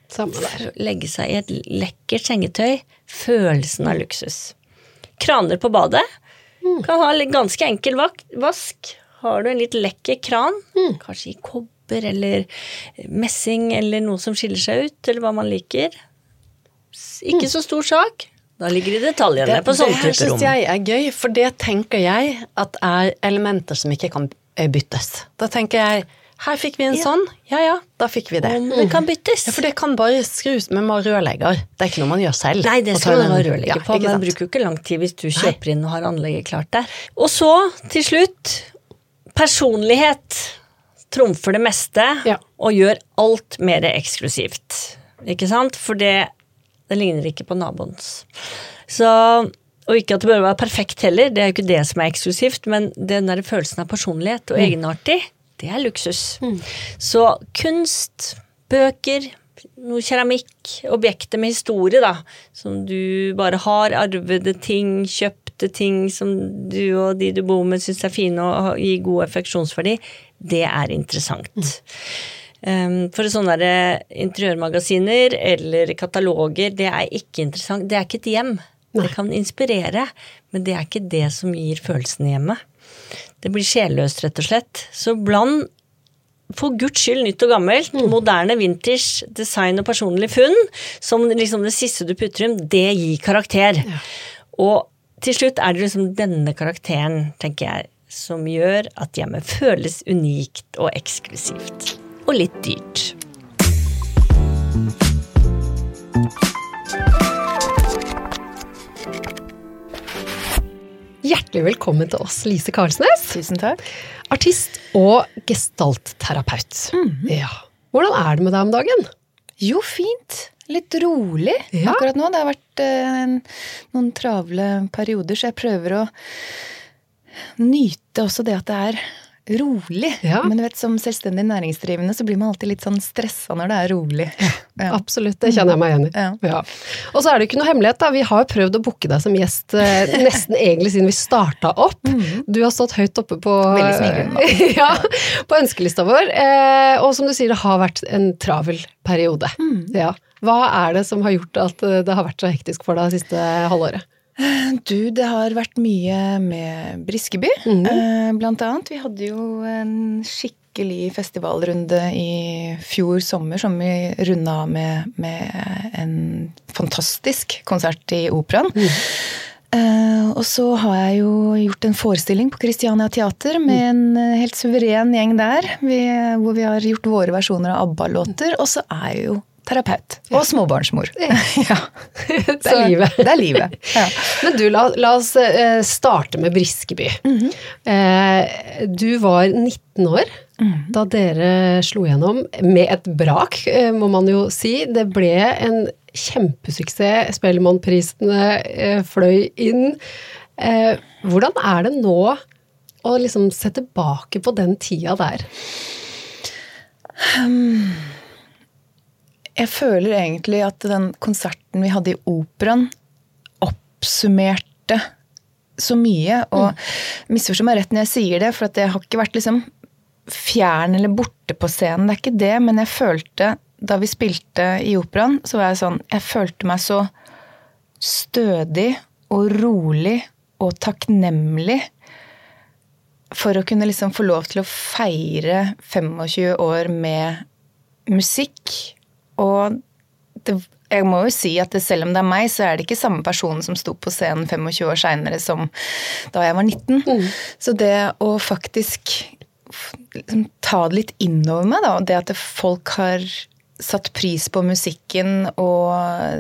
Legge seg i et lekkert sengetøy. Følelsen av luksus. Kraner på badet. Kan ha litt ganske enkel vask. Har du en litt lekker kran, kanskje i kobber eller messing eller noe som skiller seg ut, eller hva man liker. Ikke så stor sak. Da ligger det detaljene på sånne typer rom. Det synes jeg gøy, for det tenker jeg at elementer som ikke kan byttes. Da tenker jeg, her fikk vi en sånn, ja, da fikk vi det. Det kan byttes. Ja, for det kan bare skrus med rørlegger. Det er ikke noe man gjør selv. Nei, det skal man ha rørlegger på, men det bruker jo ikke lang tid hvis du kjøper inn og har anlegget klart der. Og så, til slutt, personlighet trumfer det meste, og gjør alt mer eksklusivt. Ikke sant? For det ligner ikke på naboens. Så, og ikke at det bør være perfekt heller, det er jo ikke det som er eksklusivt, men den der følelsen av personlighet og egenartig, det er luksus. Så kunst, bøker, noe keramikk, objekter med historie da, som du bare har, arvede ting, kjøpte ting som du og de du bor med synes er fine og gir god affeksjonsverdi, det er interessant. For sånne interiørmagasiner eller kataloger, det er ikke interessant, det er ikke et hjem. Det kan inspirere, men det er ikke det som gir følelsen hjemme. Det blir sjelløst rett og slett. Så bland for Guds skyld nytt og gammelt, moderne vintage design og personlig funn, som liksom det siste du putter inn, det gir karakter. Og til slutt er det liksom denne karakteren, tenker jeg, som gjør at hjemmet føles unikt og eksklusivt. Og litt dyrt. Hjertelig velkommen til oss, Lise Karlsnes. Tusen takk. Artist og gestaltterapeut. Ja. Hvordan er det med deg om dagen? Jo, fint. Litt rolig akkurat nå. Det har vært noen travle perioder, så jeg prøver å nyte også det at det er rolig. Men du vet, som selvstendig næringsdrivende så blir man alltid litt sånn stresset når det er rolig. Absolutt, det kjenner jeg meg igjen i. Og så er det ikke noe hemmelighet da, vi har prøvd å booke deg som gjest nesten egentlig siden vi startet opp. Du har stått høyt oppe på på ønskelista vår, og som du sier, det har vært en travel periode. Hva er det som har gjort at det har vært så hektisk for deg siste halvåret? Du, det har vært mye med Briskeby, blant annet. Vi hadde jo en skikkelig festivalrunde i fjor sommer, som vi rundet av med en fantastisk konsert i Operaen. Og så har jeg jo gjort en forestilling på Christiania Teater med en helt suveren gjeng der, hvor vi har gjort våre versjoner av ABBA-låter, og så er jeg jo terapeut og småbarnsmor. Det er livet. Det er livet. Men du, la oss starte med Briskeby. Du var 19 år da dere slo gjennom med et brak, må man jo si. Det ble en kjempesuksess. Spellemannprisene fløy inn. Hvordan er det nå å liksom se tilbake på den tida der? Jeg føler egentlig at den konserten vi hadde i Operaen oppsummerte så mye, og misforstår meg rett når jeg sier det, for at jeg har ikke vært liksom fjern eller borte på scenen, det er ikke det, men jeg følte, da vi spilte i Operaen, så var jeg sånn, jeg følte meg så stødig og rolig og takknemlig for å kunne liksom få lov til å feire 25 år med musikk. Og jeg må jo si at selv om det er meg, så er det ikke samme person som sto på scenen 25 år senere som da jeg var 19. Så det å faktisk liksom, ta det litt innover meg, da, det at folk har satt pris på musikken og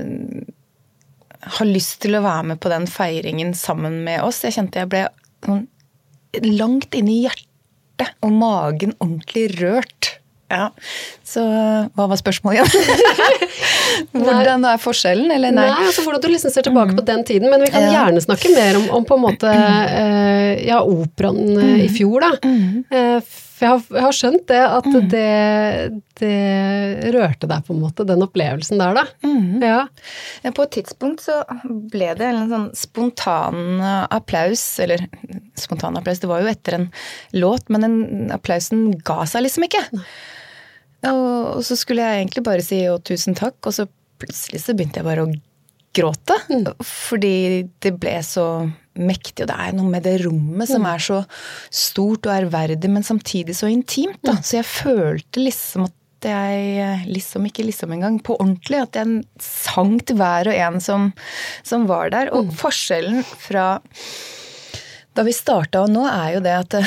har lyst til å være med på den feiringen sammen med oss. Jeg kjente jeg ble langt inn i hjertet og magen ordentlig rørt. Ja, så hva var spørsmålet igjen? Hvordan er forskjellen, eller nei? Nei, altså hvordan du liksom ser tilbake på den tiden, men vi kan gjerne snakke mer om på en måte, Operaen i fjor da. For jeg har skjønt det, at det rørte deg på en måte, den opplevelsen der da. På et tidspunkt så ble det en sånn spontan applaus, eller spontan applaus, det var jo etter en låt, men den applausen ga seg liksom ikke. Og så skulle jeg egentlig bare si tusen takk, og så plutselig så begynte jeg bare å gråte, fordi det ble så mektig, og det noe med det rommet som så stort og ærverdig, men samtidig så intimt da. Så jeg følte liksom at jeg ikke engang på ordentlig, at jeg sang til hver og en som var der, og forskjellen fra da vi startet og nå jo det at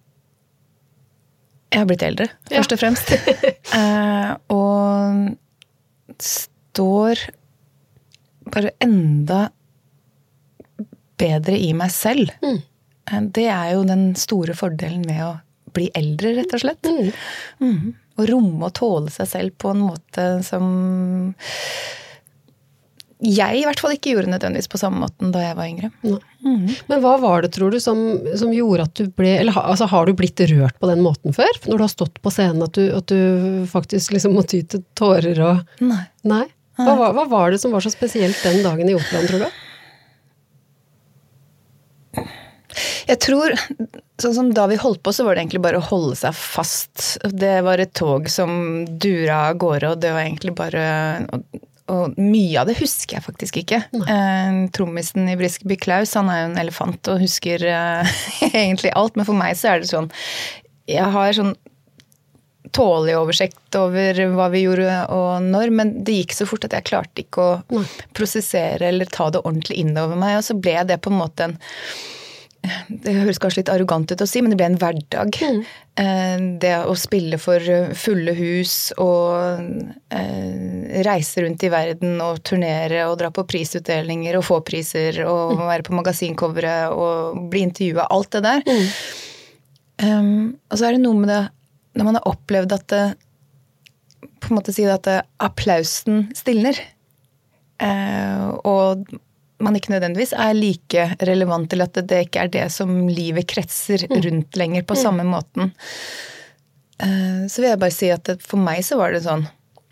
jeg har blitt eldre, først og fremst. Og står bare enda bedre i meg selv. Det jo den store fordelen med å bli eldre, rett og slett. Og romme og tåle seg selv på en måte som jeg i hvert fall ikke gjorde nødvendigvis på samme måten da jeg var yngre. Men hva var det, tror du, som gjorde at du ble, eller altså, har du blitt rørt på den måten før? Når du har stått på scenen, at du faktisk liksom må ty til tårer og... Nei? Hva var det som var så spesielt den dagen i Operaen, tror du? Jeg tror, sånn som da vi holdt på, så var det egentlig bare å holde seg fast. Det var et tog som dura av gårde, og det var egentlig bare... Og mye av det husker jeg faktisk ikke. Trommisen i Briskeby, Klaus, han jo en elefant og husker egentlig alt, men for meg så det sånn, jeg har sånn tålig oversikt over hva vi gjorde og når, men det gikk så fort at jeg klarte ikke å prosessere eller ta det ordentlig inn over meg, og så ble det på en måte det høres kanskje litt arrogant ut å si, men det ble en hverdag. Det å spille for fulle hus og reise rundt i verden og turnere og dra på prisutdelinger og få priser og være på magasincoveret og bli intervjuet, alt det der. Og så det noe med det, når man har opplevd at det, på en måte si at applausen stilner, og man ikke nødvendigvis like relevant til at det ikke det som livet kretser rundt lenger på samme måten. Så vil jeg bare si at for meg så var det sånn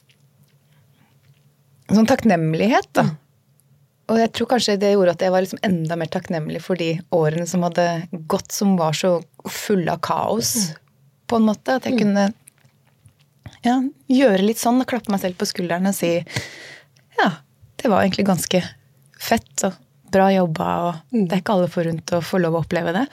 takknemlighet da. Og jeg tror kanskje det gjorde at jeg var liksom enda mer takknemlig for de årene som hadde gått, som var så fulle av kaos på en måte, at jeg kunne gjøre litt sånn og klappe meg selv på skulderen og si det var egentlig ganske fett og bra jobba, og det ikke alle forunt å få lov å oppleve det.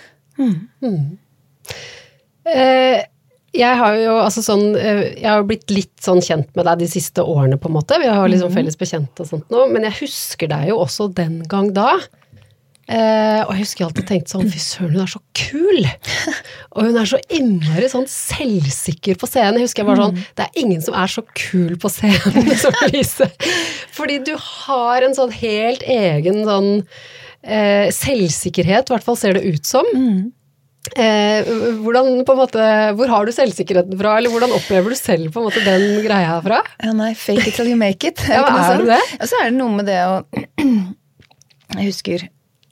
Jeg har jo altså sånn, jeg har blitt litt sånn kjent med deg de siste årene på en måte, vi har liksom felles bekjent og sånt nå, men jeg husker deg jo også den gang da, og jeg husker jeg alltid tenkte sånn, fy søren, hun så kul, og hun så innmari sånn selvsikker på scenen. Jeg husker jeg var sånn, det ingen som så kul på scenen som Lise, fordi du har en sånn helt egen sånn selvsikkerhet, i hvert fall ser det ut som. Hvordan på en måte, hvor har du selvsikkerheten fra, eller hvordan opplever du selv på en måte den greia fra? Nei, fake it till you make it. Ja, hva det? Og så det noe med det å, jeg husker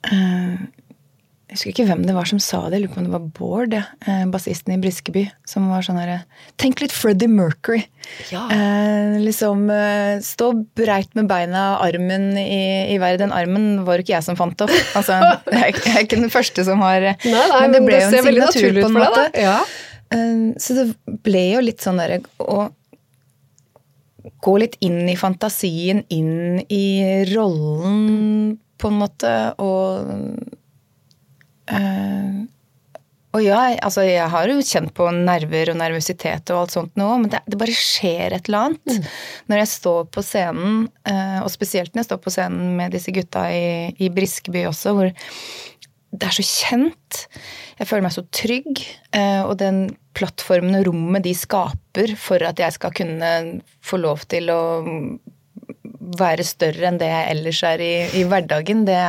ikke hvem det var som sa det, jeg lurer på om det var Bård, bassisten i Briskeby, som var sånn her, tenk litt Freddie Mercury. Liksom, stå breit med beina, armen i været. Den armen var jo ikke jeg som fant opp. Altså, jeg ikke den første som har, men det ble jo en signatur på en måte. Så det ble jo litt sånn der, å gå litt inn i fantasien, inn i rollen på en måte, og altså jeg har jo kjent på nerver og nervøsitet og alt sånt nå, men det bare skjer et eller annet når jeg står på scenen, og spesielt når jeg står på scenen med disse gutta i Briskeby også, hvor det så kjent, jeg føler meg så trygg, og den plattformen og rommet de skaper for at jeg skal kunne få lov til å være større enn det jeg ellers i hverdagen, det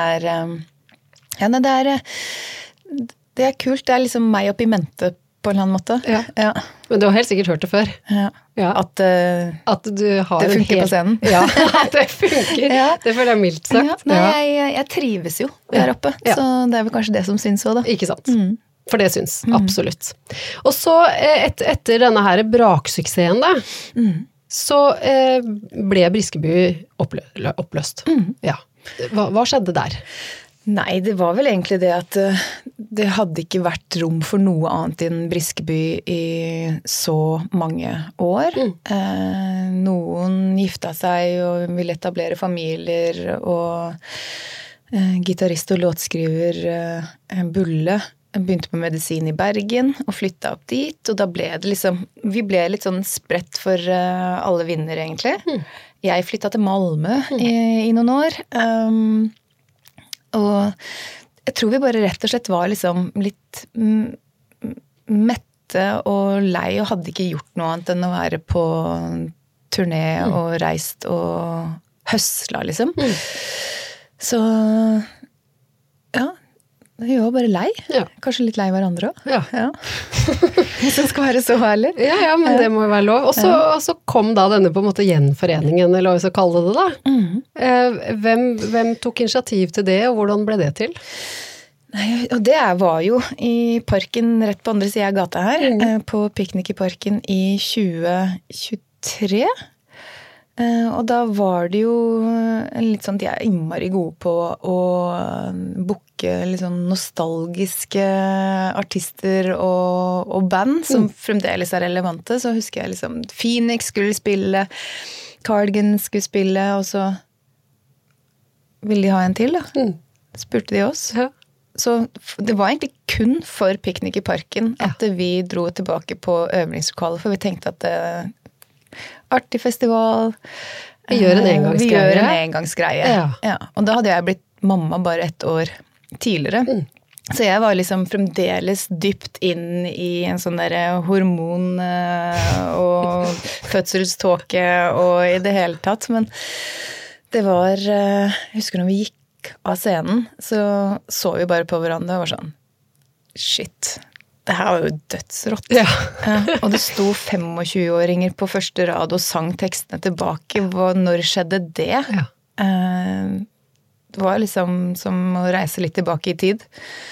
det kult, det liksom meg opp i mente på en eller annen måte. Ja. Men du har helt sikkert hørt det før. Ja. At du har det funker på scenen. Ja, det funker. Det føler jeg mildt sagt. Nei, jeg trives jo der oppe, så det vel kanskje det som syns også da. Ikke sant? For det syns, absolutt. Og så etter denne her braksuksessen da, så ble Briskeby oppløst. Ja. Hva skjedde der? Nei, det var vel egentlig det at det hadde ikke vært rom for noe annet enn Briskeby i så mange år. Noen gifta seg og ville etablere familier, og gitarist og låtskriver Bulle begynte på medisin i Bergen og flyttet opp dit, og da ble det liksom, vi ble litt sånn spredt for alle vinnere egentlig. Jeg flyttet til Malmö i noen år, og jeg tror vi bare rett og slett var liksom litt mette og lei og hadde ikke gjort noe annet enn å være på turné og reist og høsla liksom. Så ja, vi var bare lei. Kanskje litt lei hverandre også. Ja. Hvis det skal være så ærlig. Ja, men det må jo være lov. Og så kom da denne på en måte gjenforeningen, eller hva vi skal kalle det da. Hvem tok initiativ til det, og hvordan ble det til? Nei, og det var jo i parken rett på andre siden av gata her, på Piknik i parken i 2023. Og da var det jo litt sånn, de innmari gode på å booke litt sånn nostalgiske artister og band som fremdeles relevante. Så husker jeg liksom, Phoenix skulle spille, Cardigan skulle spille, og så ville de ha en til da. Spurte de oss. Ja. Så det var egentlig kun for Piknik i parken at vi dro tilbake på øvingslokalet, for vi tenkte at artig festival. Vi gjør en engangsgreie. Ja. Og da hadde jeg blitt mamma bare 1 år tidligere. Så jeg var liksom fremdeles dypt inn i en sånn der hormon- og fødselståke og i det hele tatt. Men det var, jeg husker når vi gikk av scenen, så vi bare på hverandre og var sånn, shit, det her var jo dødsrått. Ja. Og det sto 25-åringer på første rad og sang tekstene tilbake. Når skjedde det? Ja. Det var liksom som å reise litt tilbake i tid.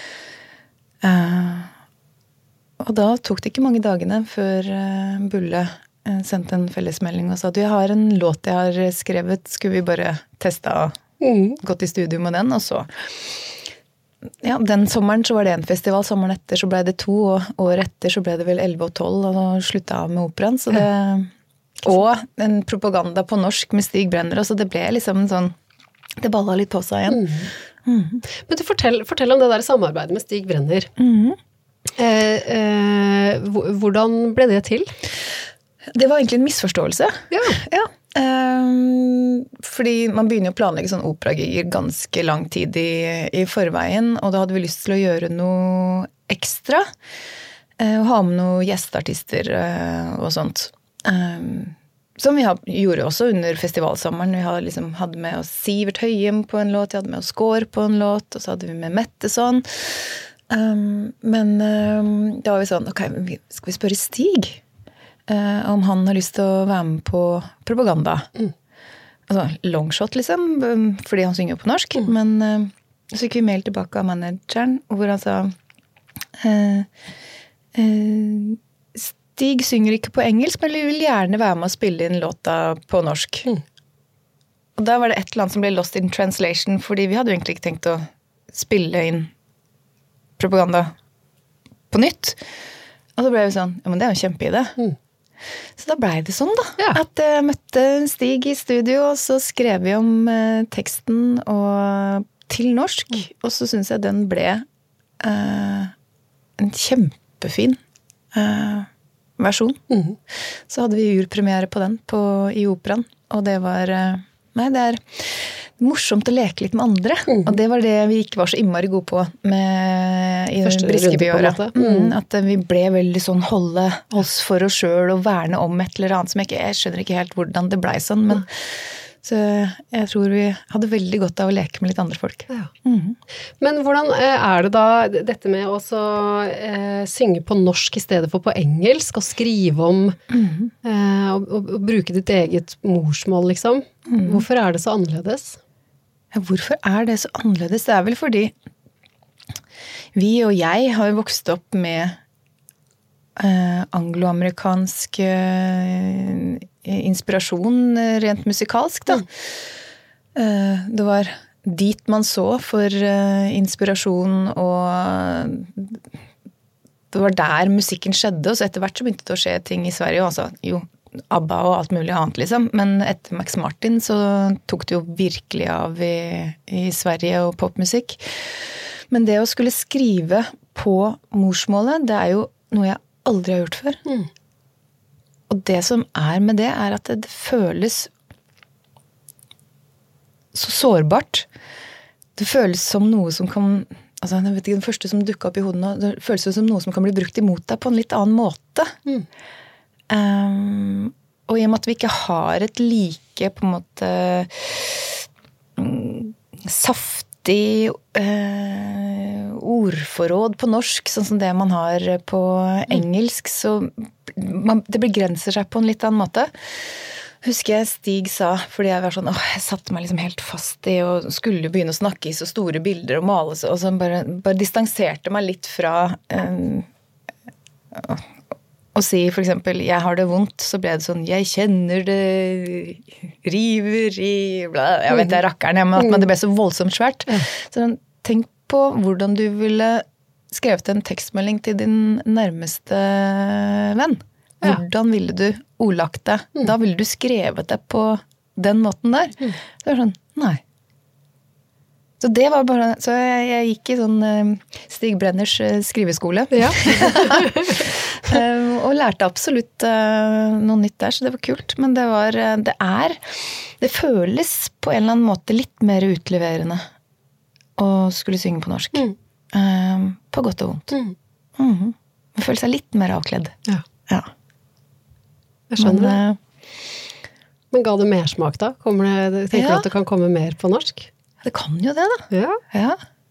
Og da tok det ikke mange dagene før Bulle sendte en fellesmelding og sa at jeg har en låt jeg har skrevet, skulle vi bare teste gått i studio med den, og så ja, den sommeren så var det en festival, sommeren etter så ble det 2, og året etter så ble det vel 11 og 12, og da sluttet jeg av med operaen, så det og en propaganda på norsk med Stig Brenner, så det ble liksom en sånn, det ballet litt på seg igjen. Men du fortell om det der samarbeidet med Stig Brenner. Hvordan ble det til? Det var egentlig en misforståelse. Ja. Fordi man begynner å planlegge sånn operagigger ganske lang tid i forveien, og da hadde vi lyst til å gjøre noe ekstra, og ha med noen gjesteartister og sånt. Som vi gjorde også under festivalsommeren. Vi hadde med oss Sivert Høyem på en låt, vi hadde med oss Skår på en låt, og så hadde vi med Metteson. Men da var vi sånn, ok, skal vi spørre Stig? Om han har lyst til å være med på propaganda. Altså longshot liksom, fordi han synger på norsk, men så fikk vi mail tilbake av manageren, hvor han sa Stig synger ikke på engelsk, men vil gjerne være med å spille inn låta på norsk. Og da var det et eller annet som ble lost in translation, fordi vi hadde jo egentlig ikke tenkt å spille inn propaganda på nytt. Og så ble vi sånn, ja, men det er jo en kjempeidé. Så da ble det sånn da, at jeg møtte Stig i studio, og så skrev vi om teksten til norsk, og så synes jeg den ble en kjempefin versjon. Så hadde vi urpremiere på den i operaen, og det var, det er morsomt å leke litt med andre, og det var det vi ikke var så innmari gode på i Briskeby-året. At vi ble veldig sånn holde oss for oss selv og verne om et eller annet som jeg skjønner ikke helt hvordan det ble sånn, men så jeg tror vi hadde veldig godt av å leke med litt andre folk. Ja. Men hvordan er det da dette med å synge på norsk i stedet for på engelsk, og skrive om og bruke ditt eget morsmål liksom? Hvorfor er det så annerledes? Hvorfor er det så annerledes? Det er vel fordi vi og jeg har vokst opp med angloamerikansk inspirasjon rent musikalsk da. Det var dit man så for inspirasjon, og det var der musikken skjedde, og så etter hvert så begynte det å skje ting i Sverige, altså jo ABBA og alt mulig annet, liksom. Men etter Max Martin så tok det jo virkelig av i Sverige og popmusikk. Men det å skulle skrive på morsmålet, det er jo noe jeg aldri har gjort før. Og det som er med det, er at det føles så sårbart. Det føles som noe som kan, altså jeg vet ikke, den første som dukket opp i hodet nå, det føles som noe som kan bli brukt imot deg på en litt annen måte. Og i og med at vi ikke har et like på en måte saftig ordforråd på norsk, sånn som det man har på engelsk, så det begrenser seg på en litt annen måte. Husker jeg Stig sa, fordi jeg var sånn, jeg satte meg liksom helt fast i og skulle jo begynne å snakke i så store bilder og male, og så bare distanserte meg litt fra å si for eksempel, jeg har det vondt, så ble det sånn, jeg kjenner det river i, bla, jeg vet det rakkeren, men det ble så voldsomt svært. Så tenk på hvordan du ville skrevet en tekstmelding til din nærmeste venn. Hvordan ville du ordlagt det? Da ville du skrevet det på den måten der. Så var sånn, nei. Så det var bare, så jeg gikk i sånn Stig Brenners skriveskole. Og lærte absolutt noe nytt der, så det var kult. Men det føles på en eller annen måte litt mer utleverende å skulle synge på norsk. På godt og vondt. Man føler seg litt mer avkledd. Ja. Jeg skjønner det. Men ga det mersmak da? Tenker du at det kan komme mer på norsk? Det kan jo det da. Ja,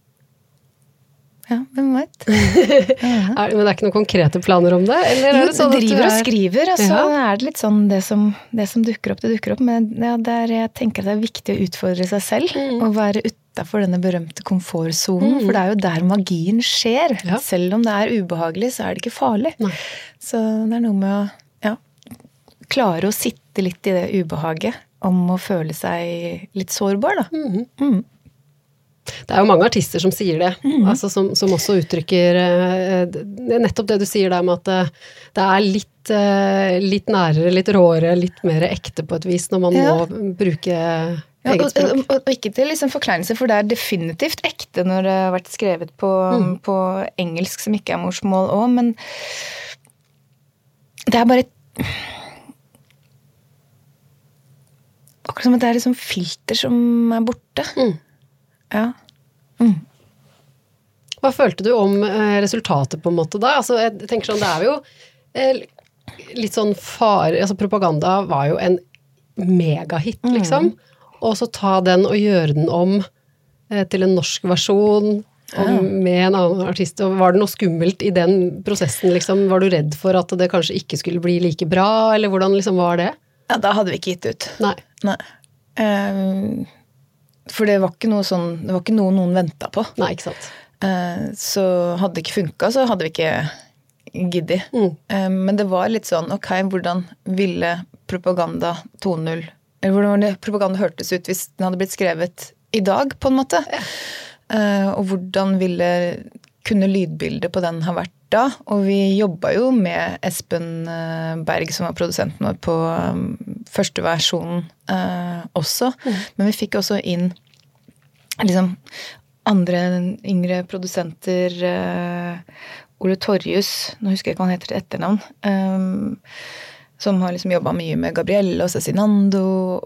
hvem vet? Men det er ikke noen konkrete planer om det? Eller er det sånn at du driver og skriver, og så er det litt sånn det som dukker opp, det dukker opp. Men jeg tenker at det er viktig å utfordre seg selv, og være utenfor denne berømte komfortzonen, for det er jo der magien skjer. Selv om det er ubehagelig, så er det ikke farlig. Så det er noe med å klare å sitte litt i det ubehaget om å føle seg litt sårbar, da. Det er jo mange artister som sier det, altså som også uttrykker nettopp det du sier der med at det er litt nærere, litt råere, litt mer ekte på et vis når man må bruke eget språk. Og ikke til liksom forkleinelse, for det er definitivt ekte når det har vært skrevet på engelsk som ikke er morsmål også, men det er bare akkurat som at det er liksom filter som er borte. Hva følte du om resultatet på en måte da? Altså, jeg tenker sånn, det er jo litt sånn altså propaganda var jo en megahit, liksom. Og så ta den og gjøre den om til en norsk versjon med en annen artist. Og var det noe skummelt i den prosessen, liksom? Var du redd for at det kanskje ikke skulle bli like bra, eller hvordan liksom var det? Ja, da hadde vi ikke gitt ut. Nei. For det var ikke noe sånn, det var ikke noe noen ventet på. Nei, ikke sant. Så hadde det ikke funket, så hadde vi ikke giddet. Men det var litt sånn, ok, hvordan ville propaganda 2.0, eller hvordan propaganda hørtes ut hvis den hadde blitt skrevet i dag, på en måte? Og hvordan kunne lydbildet på den ha vært da? Og vi jobbet jo med Espen Berg, som var produsenten vår på første versjonen også. Men vi fikk også inn liksom andre yngre produsenter, Ole Torjus, nå husker jeg ikke hva han heter til etternavn, som har liksom jobbet mye med Gabrielle og Cezinando,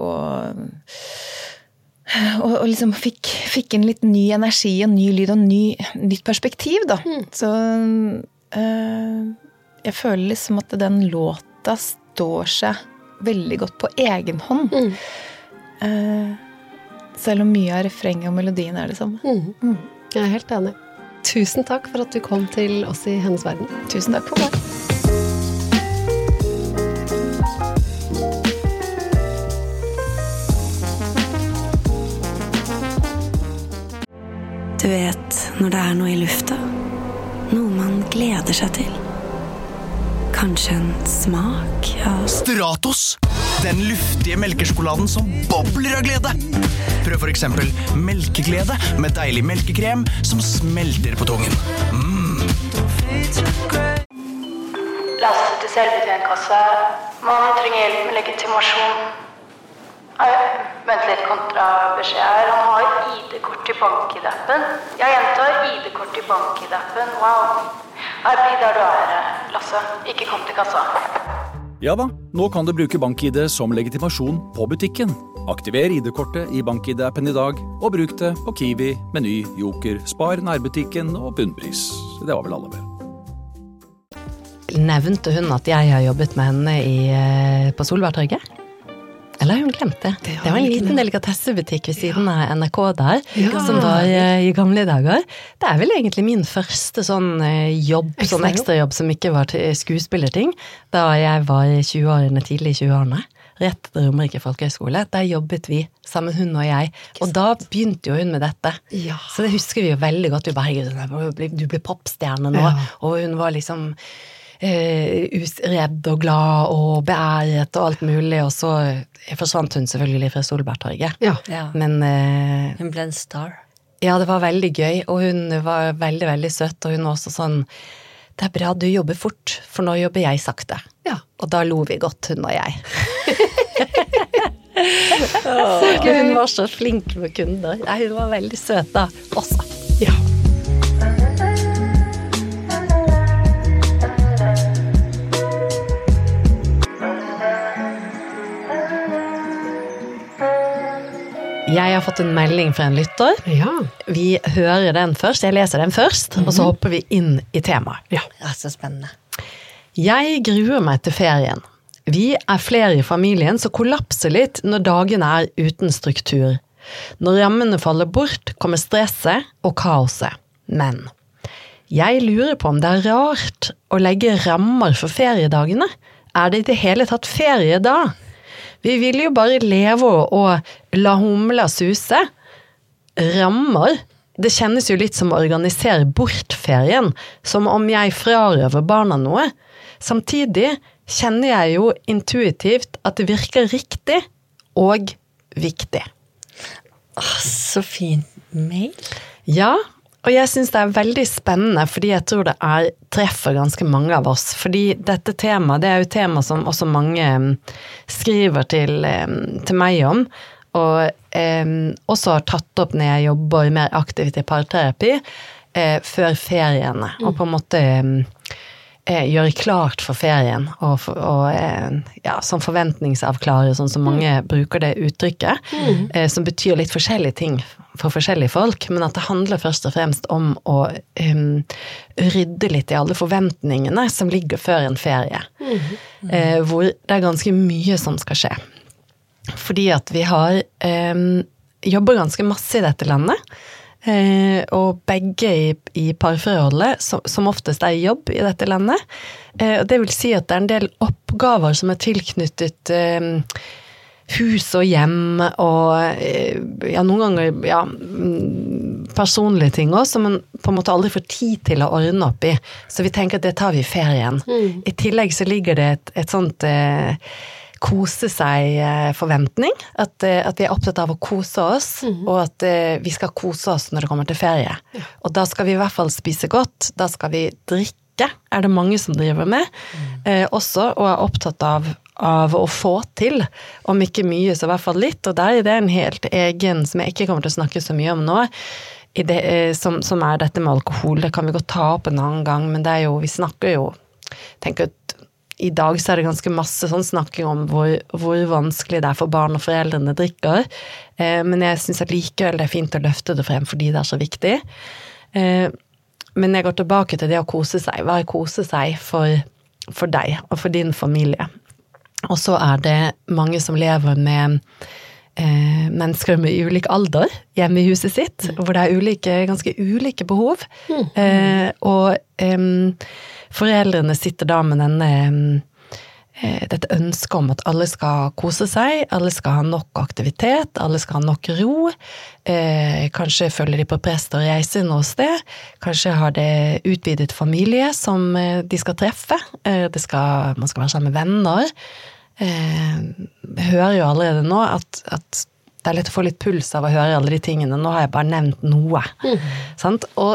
og liksom fikk en litt ny energi, en ny lyd og nytt perspektiv da. Så jeg føler liksom at den låta står seg veldig godt på egen hånd. Selv om mye av refrenget og melodien er det samme. Jeg er helt enig. Tusen takk for at du kom til oss i Hennes Verden. Tusen takk for meg. Du vet når det er noe i lufta, noe man gleder seg til. Kanskje en smak av Stratos, den luftige melkesjokoladen som bobler av glede. Prøv for eksempel melkeglede med deilig melkekrem som smelter på tungen. lastet til selvbetjentkasse. Man trenger hjelp med legitimasjon. Vent litt, kontrabeskjed her. Han har ID-kort i BankID-appen. Jeg gjentar ID-kort i BankID-appen. Wow. Bli der du Lasse. Ikke kom til kassa. Ja da, nå kan du bruke BankID som legitimasjon på butikken. Aktiver ID-kortet i BankID-appen i dag, og bruk det på Kiwi, Meny, Joker, Spar, nærbutikken og Bunnpris. Det var vel alle vel. Nevnte hun at jeg har jobbet med henne på Solbergtorget? Eller har hun glemt det? Det var en liten delikatessebutikk ved siden av NRK der, som var i gamle dager. Det vel egentlig min første sånn jobb, sånn ekstrajobb som ikke var til skuespillerting, da jeg var i 20-årene, tidlig i 20-årene. Rett til Romerike Folkehøgskole. Der jobbet vi sammen, hun og jeg. Og da begynte jo hun med dette. Så det husker vi jo veldig godt. Du ble popstjerne nå, og hun var liksom redd og glad og beæret og alt mulig, og så forsvant hun selvfølgelig fra Solbergtorget. Men hun ble en star. Ja, det var veldig gøy, og hun var veldig, veldig søt, og hun var også sånn, det bra du jobber fort, for nå jobber jeg sakte. Og da lo vi godt, hun og jeg. Hun var så flink med kunder. Nei, hun var veldig søt da, også. Jeg har fått en melding fra en lytter. Vi hører den først, jeg leser den først, og så hopper vi inn i temaet. Det så spennende. Jeg gruer meg til ferien. Vi flere i familien som kollapser litt når dagene uten struktur. Når rammene faller bort, kommer stresset og kaoset. Men jeg lurer på om det rart å legge rammer for feriedagene. Det i det hele tatt ferie da? Vi vil jo bare leve og la humla suse. Rammer, det kjennes jo litt som å organisere bort ferien, som om jeg frarøver barna noe. Samtidig kjenner jeg jo intuitivt at det virker riktig og viktig. Så fin mail. Ja, og jeg synes det veldig spennende, fordi jeg tror det treffer ganske mange av oss. Fordi dette temaet, det jo et tema som også mange skriver til meg om, og også har tatt opp når jeg jobber mer aktivt i parterapi, før feriene, og på en måte gjøre klart for ferien, og som forventningsavklare, sånn som mange bruker det uttrykket, som betyr litt forskjellige ting for forskjellige folk, men at det handler først og fremst om å rydde litt i alle forventningene som ligger før en ferie, hvor det ganske mye som skal skje. Fordi at vi har jobber ganske masse i dette landet, og begge i parforholdet, som oftest jobb i dette landet, og det vil si at det en del oppgaver som tilknyttet hus og hjem, og noen ganger personlige ting også, som man på en måte aldri får tid til å ordne opp i, så vi tenker at det tar vi i ferien. I tillegg så ligger det et sånt kose seg forventning, at vi opptatt av å kose oss, og at vi skal kose oss når det kommer til ferie. Og da skal vi i hvert fall spise godt, da skal vi drikke, det mange som driver med, også, og opptatt av å få til, om ikke mye, så i hvert fall litt, og der det en helt egen, som jeg ikke kommer til å snakke så mye om nå, som dette med alkohol, det kan vi godt ta opp en annen gang, men det jo, vi snakker jo, tenker at i dag så det ganske masse sånn snakking om hvor vanskelig det for barn og foreldrene drikker, men jeg synes at likevel det fint å løfte det frem fordi det så viktig. Men jeg går tilbake til det å kose seg. Hva kose seg for deg og for din familie? Og så det mange som lever med mennesker med ulik alder hjemme i huset sitt, hvor det ganske ulike behov. Og foreldrene sitter da med dette ønsket om at alle skal kose seg, alle skal ha nok aktivitet, alle skal ha nok ro, kanskje følger de på prest og reiser noe sted, kanskje har det utvidet familie som de skal treffe, man skal være sammen med venner. Jeg hører jo allerede nå at det lett å få litt puls av å høre alle de tingene, nå har jeg bare nevnt noe, sant? Og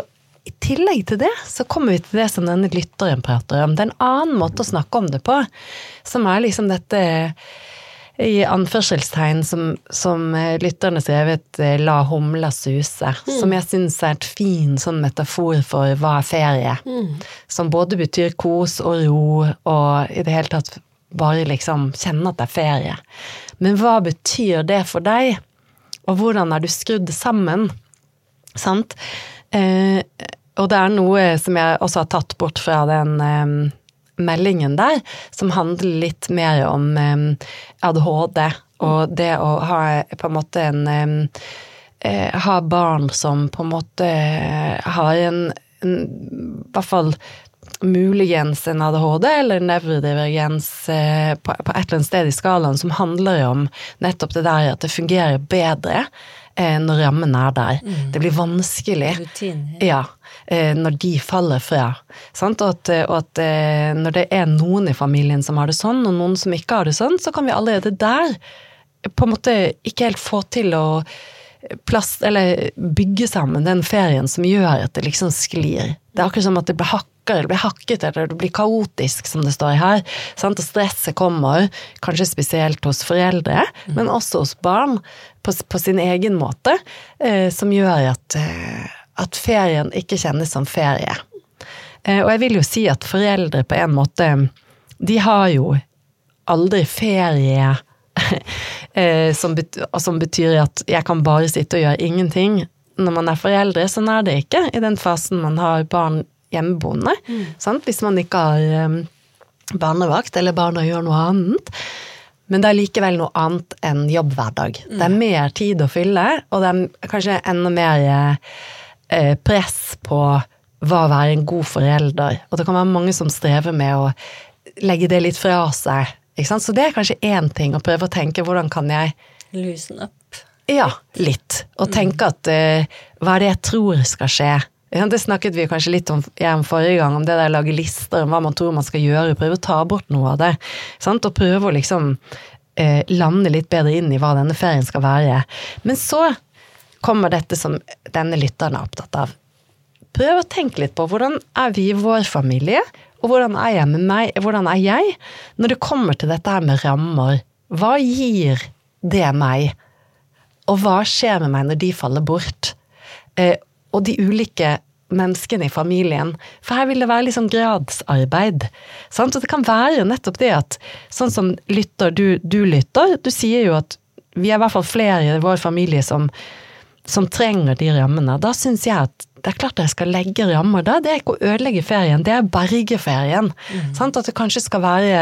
I tillegg til det, så kommer vi til det som denne lytteren prater om. Det en annen måte å snakke om det på, som liksom dette i anførselstegn som lytterne skrevet la humla suse, som jeg synes et fin sånn metafor for hva ferie. Som både betyr kos og ro, og i det hele tatt bare liksom kjenne at det ferie. Men hva betyr det for deg? Og hvordan du skrudd sammen? Sant? Og det noe som jeg også har tatt bort fra den meldingen der, som handler litt mer om ADHD, og det å ha på en måte ha barn som på en måte har i hvert fall muligens en ADHD eller nevrodivergens på et eller annet sted i skalaen som handler om nettopp det der at det fungerer bedre når rammen der. Det blir vanskelig. Ja, når de faller fra. Sant? Og at når det noen i familien som har det sånn, og noen som ikke har det sånn, så kan vi allerede der på en måte ikke helt få til å eller bygge sammen den ferien som gjør at det liksom sklir. Det akkurat som at det blir hakket, eller det blir kaotisk, som det står her. Sant? Og stresset kommer, kanskje spesielt hos foreldre, men også hos barn, på sin egen måte, som gjør at ferien ikke kjennes som ferie. Og jeg vil jo si at foreldre på en måte, de har jo aldri ferie, som betyr at jeg kan bare sitte og gjøre ingenting når man foreldre, sånn det ikke i den fasen man har barn hjemmeboende, sant? Hvis man ikke har barnevakt eller barna gjør noe annet, men det likevel noe annet enn jobbhverdag. Det mer tid å fylle, og det kanskje enda mer press på hva å være en god forelder, og det kan være mange som strever med å legge det litt fra seg. Ikke sant? Så det kanskje en ting, å prøve å tenke, hvordan kan jeg loosen up? Ja, litt. Og tenke at hva det jeg tror skal skje? Det snakket vi kanskje litt om forrige gang, om det der lage lister, om hva man tror man skal gjøre, prøve å ta bort noe av det. Sant? Og prøve å liksom lande litt bedre inn i hva denne ferien skal være. Men så kommer dette som denne lytteren opptatt av. Prøv å tenke litt på, hvordan vi i vår familie, og hvordan jeg med meg, hvordan jeg, når det kommer til dette her med rammer, hva gir det meg? Og hva skjer med meg når de faller bort? Og de ulike menneskene i familien, for her vil det være liksom gradsarbeid. Sant? Og det kan være nettopp det at, sånn som lytter, du lytter, du sier jo at vi i hvert fall flere i vår familie som trenger de rammene. Da synes jeg at det klart jeg skal legge rammer da, det ikke å ødelegge ferien, det bergeferien. Sant? At det kanskje skal være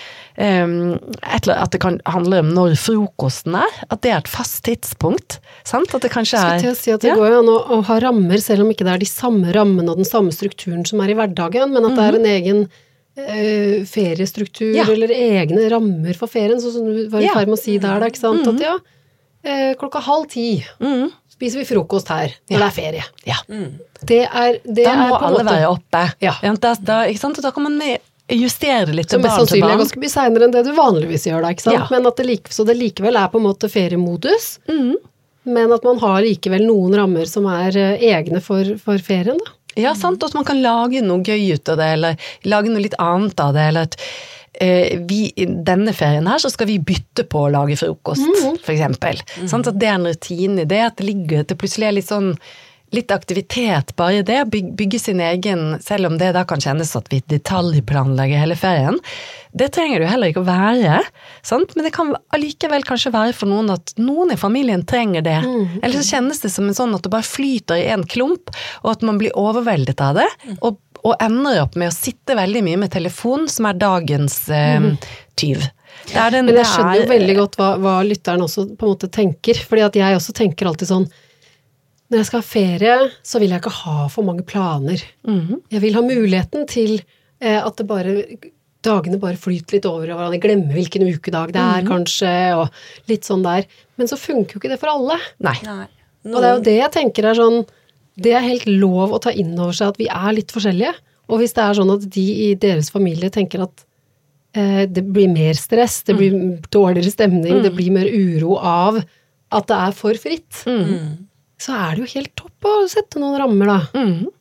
at det kan handle om når frokosten at det et fast tidspunkt, sant? At det kanskje Skal til å si at det går jo an å ha rammer, selv om ikke det de samme rammene og den samme strukturen som i hverdagen, men at det en egen feriestruktur, eller egne rammer for ferien, sånn som du var i ferd med å si der, ikke sant? At klokka 9:30 spiser vi frokost her, når det ferie. Ja. Det da må på alle måte være oppe. Ja. Da, ikke sant? Da kan man justere det litt så til mest barn til sannsynlig barn. ganske mye senere enn det du vanligvis gjør da, ikke sant? Ja. Men at så det likevel på en måte feriemodus, men at man har likevel noen rammer som egne for ferien da. Ja, sant, og at man kan lage noe gøy ut av det, eller lage noe litt annet av det, eller at i denne ferien her så skal vi bytte på å lage frokost, for eksempel. Sant, at det en rutine i det, at det plutselig litt sånn, litt aktivitet, bare det, bygge sin egen, selv om det da kan kjennes at vi detaljplanlegger hele ferien, det trenger det heller ikke å være, sant? Men det kan allikevel kanskje være for noen at noen i familien trenger det, eller så kjennes det som en sånn at det bare flyter i en klump, og at man blir overveldet av det, og ender opp med å sitte veldig mye med telefon, som dagens tyv. Men jeg skjønner jo veldig godt hva lytteren også på en måte tenker, fordi at jeg også tenker alltid sånn, når jeg skal ha ferie, så vil jeg ikke ha for mange planer. Jeg vil ha muligheten til at dagene bare flyter litt over hverandre, jeg glemmer hvilken ukedag det kanskje, og litt sånn der. Men så funker jo ikke det for alle. Nei. Og det jo det jeg tenker sånn, det helt lov å ta inn over seg at vi litt forskjellige. Og hvis det sånn at de i deres familie tenker at det blir mer stress, det blir dårligere stemning, det blir mer uro av at det for fritt, så det jo helt topp å sette noen rammer da.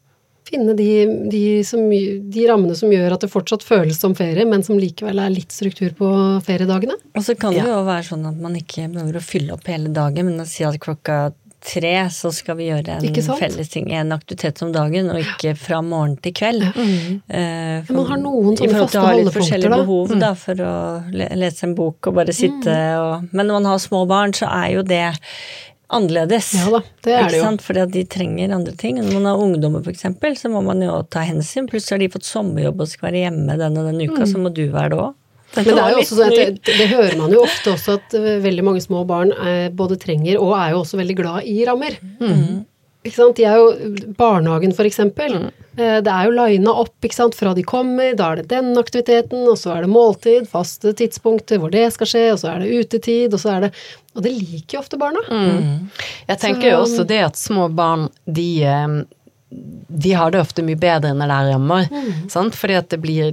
finne de rammene som gjør at det fortsatt føles som ferie, men som likevel litt struktur på feriedagene. Og så kan det jo være sånn at man ikke behøver å fylle opp hele dagen, men å si at 3 så skal vi gjøre en felles ting, en aktivitet om dagen, og ikke fra morgen til kveld. Man har noen sånne faste holdepunkter, da. I forhold til å ha litt forskjellige behov, da, for å lese en bok og bare sitte. Men når man har små barn, så jo det annerledes. Ja da, det det jo. Fordi at de trenger andre ting. Når man har ungdommer for eksempel, så må man jo ta hensyn. Plutselig har de fått sommerjobb og skal være hjemme den og den uka, så må du være det også. Men det jo også sånn at det hører man jo ofte også at veldig mange små barn både trenger og jo også veldig glad i rammer. Ikke sant? De jo barnehagen for eksempel. Det jo linet opp, ikke sant? Fra de kommer, da det den aktiviteten, og så det måltid, faste tidspunkter hvor det skal skje, og så det utetid, og så det og det liker jo ofte barna. Jeg tenker jo også det at små barn, de har det ofte mye bedre når det rammer, sant? Fordi at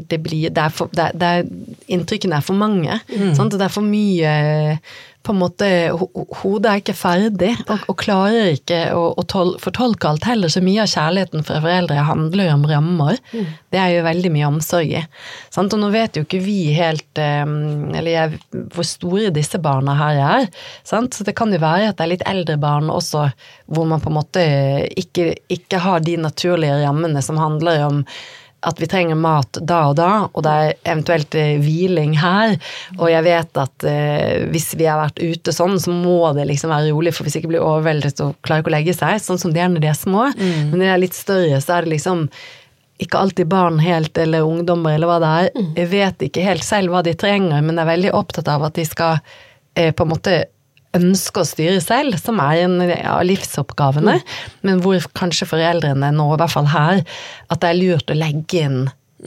inntrykkene for mange, sant? Og det for mye, på en måte, hodet ikke ferdig, og klarer ikke å fortolke alt heller, så mye av kjærligheten fra foreldre handler om rammer. Det jo veldig mye omsorg i. Sant? Og nå vet jo ikke vi helt, hvor store disse barna her sant? Så det kan jo være at det litt eldre barn også, hvor man på en måte ikke har de naturlige rammene som handler om at vi trenger mat da, og det eventuelt hviling her, og jeg vet at hvis vi har vært ute sånn, så må det liksom være rolig, for hvis ikke blir overveldet og klarer ikke å legge seg, sånn som det når de små, men når de litt større, så det liksom ikke alltid barn helt, eller ungdommer, eller hva det jeg vet ikke helt selv hva de trenger, men jeg veldig opptatt av at de skal på en måte ønske å styre selv, som en av livsoppgavene, men hvor kanskje foreldrene nå, i hvert fall her, at det lurt å legge inn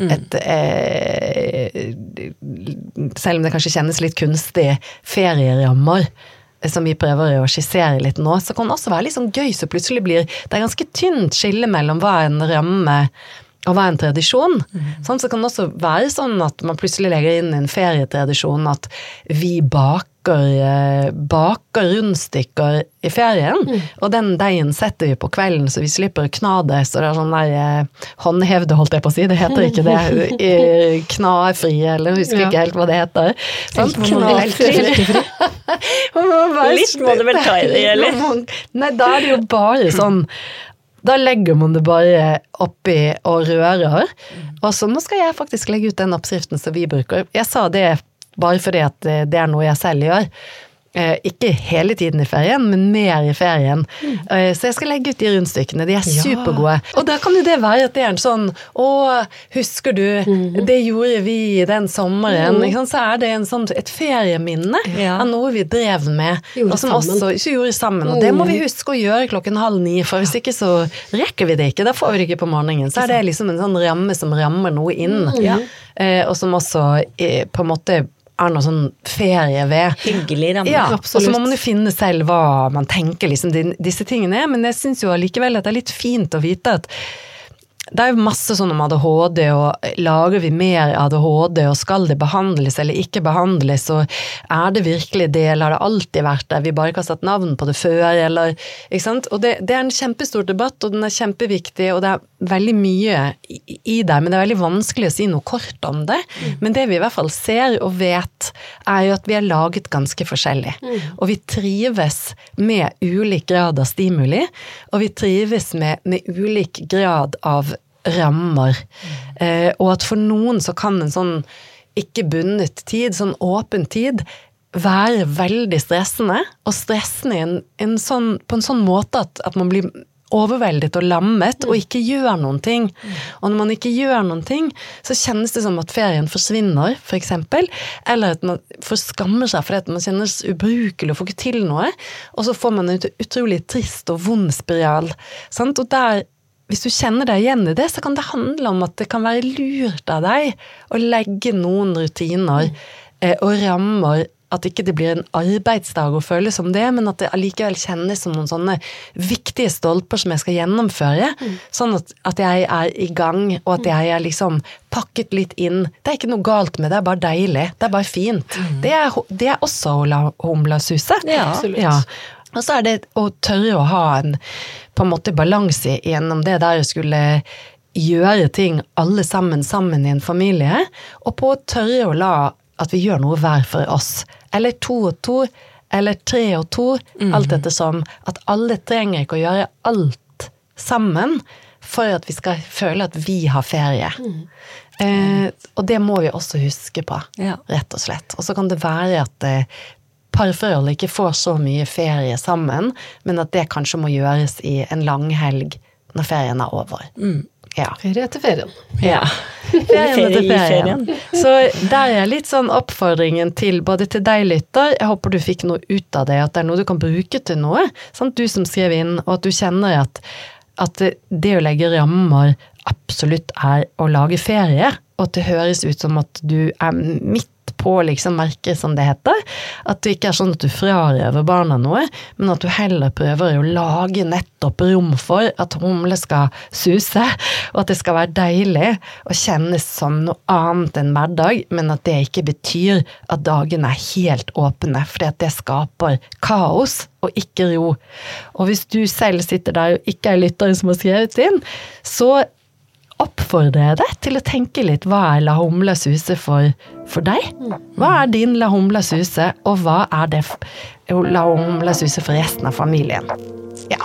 selv om det kanskje kjennes litt kunstig, ferierammer, som vi prøver å skissere litt nå, så kan det også være litt sånn gøy, så plutselig blir det ganske tynt skille mellom hva en ramme og hva en tradisjon. Sånn, så kan det også være sånn at man plutselig legger inn en ferietradisjon at vi baker rundstykker i ferien, og den deigen setter vi på kvelden, så vi slipper å kna det, så det sånn der håndhevde, holdt jeg på å si, det heter ikke det, knafri, eller husker ikke helt hva det heter. Sånn, knafri. Litt må du vel ta i det, eller? Nei, da det jo bare sånn, da legger man det bare oppi og rører, og så nå skal jeg faktisk legge ut den oppskriften som vi bruker. Jeg sa det bare fordi at det noe jeg selv gjør. Ikke hele tiden i ferien, men mer i ferien. Så jeg skal legge ut de rundstykkene, de supergode. Og da kan jo det være at det en sånn, husker du, det gjorde vi den sommeren, så det en sånn, et ferieminne av noe vi drev med, og som også gjorde sammen. Og det må vi huske å gjøre 8:30, for hvis ikke så rekker vi det ikke, da får vi det ikke på morgenen. Så det liksom en sånn ramme som rammer noe inn, og som også på en måte noe sånn ferie ved. Hyggelig ramme. Ja, absolutt. Og så må man jo finne selv hva man tenker liksom disse tingene, men jeg synes jo likevel at det litt fint å vite at det jo masse sånn om ADHD, og lager vi mer ADHD, og skal det behandles eller ikke behandles, og det virkelig det, eller har det alltid vært det, vi bare ikke har satt navn på det før, eller, ikke sant? Og det en kjempestor debatt, og den kjempeviktig, og det veldig mye i det, men det veldig vanskelig å si noe kort om det, men det vi i hvert fall ser og vet, jo at vi laget ganske forskjellig, og vi trives med ulik grad av stimuli, og vi trives med ulik grad av rammer, og at for noen så kan en sånn ikke bundet tid, sånn åpen tid, være veldig stressende, og stressende på en sånn måte at man blir overveldet og lammet, og ikke gjør noen ting. Og når man ikke gjør noen ting, så kjennes det som at ferien forsvinner, for eksempel, eller at man forskammer seg for at man kjennes ubrukelig og får ikke til noe, og så får man en utrolig trist og vond spiral. Sant? Og hvis du kjenner deg igjen i det, så kan det handle om at det kan være lurt av deg å legge noen rutiner og rammer, at ikke det blir en arbeidsdag å føle som det, men at det allikevel kjennes som noen sånne viktige stolper som jeg skal gjennomføre, sånn at jeg i gang, og at jeg liksom pakket litt inn. Det ikke noe galt med det, bare deilig, det bare fint. Det også humlashuset. Ja, absolutt. Ja. Og så det å tørre å ha en på en måte balanse gjennom det der å skulle gjøre ting alle sammen I en familie, og på å tørre å la at vi gjør noe hver for oss. Eller 2 og 2, eller 3 og 2, alt dette som at alle trenger ikke å gjøre alt sammen for at vi skal føle at vi har ferie. Og det må vi også huske på, rett og slett. Og så kan det være at parforhold ikke får så mye ferie sammen, men at det kanskje må gjøres I en lang helg når ferien over. Ferie etter ferien. Ja, ferien etter ferien. Så der litt sånn oppfordringen til både til deg lytter, jeg håper du fikk noe ut av det, at det noe du kan bruke til noe, sant? Du som skrev inn, og at du kjenner at det å legge rammer absolutt å lage ferie, og at det høres ut som at du midt på liksom merker som det heter, at det ikke sånn at du frarøver barna noe, men at du heller prøver å lage nettopp rom for at humle skal suse, og at det skal være deilig og kjennes som noe annet enn hverdag, men at det ikke betyr at dagene helt åpne, fordi at det skaper kaos og ikke ro. Og hvis du selv sitter der og ikke lytter som har skrevet inn, så oppfordrer jeg deg til å tenke litt hva la humle suse for deg? Hva din la humle suse, og hva det la humle suse for resten av familien? Ja.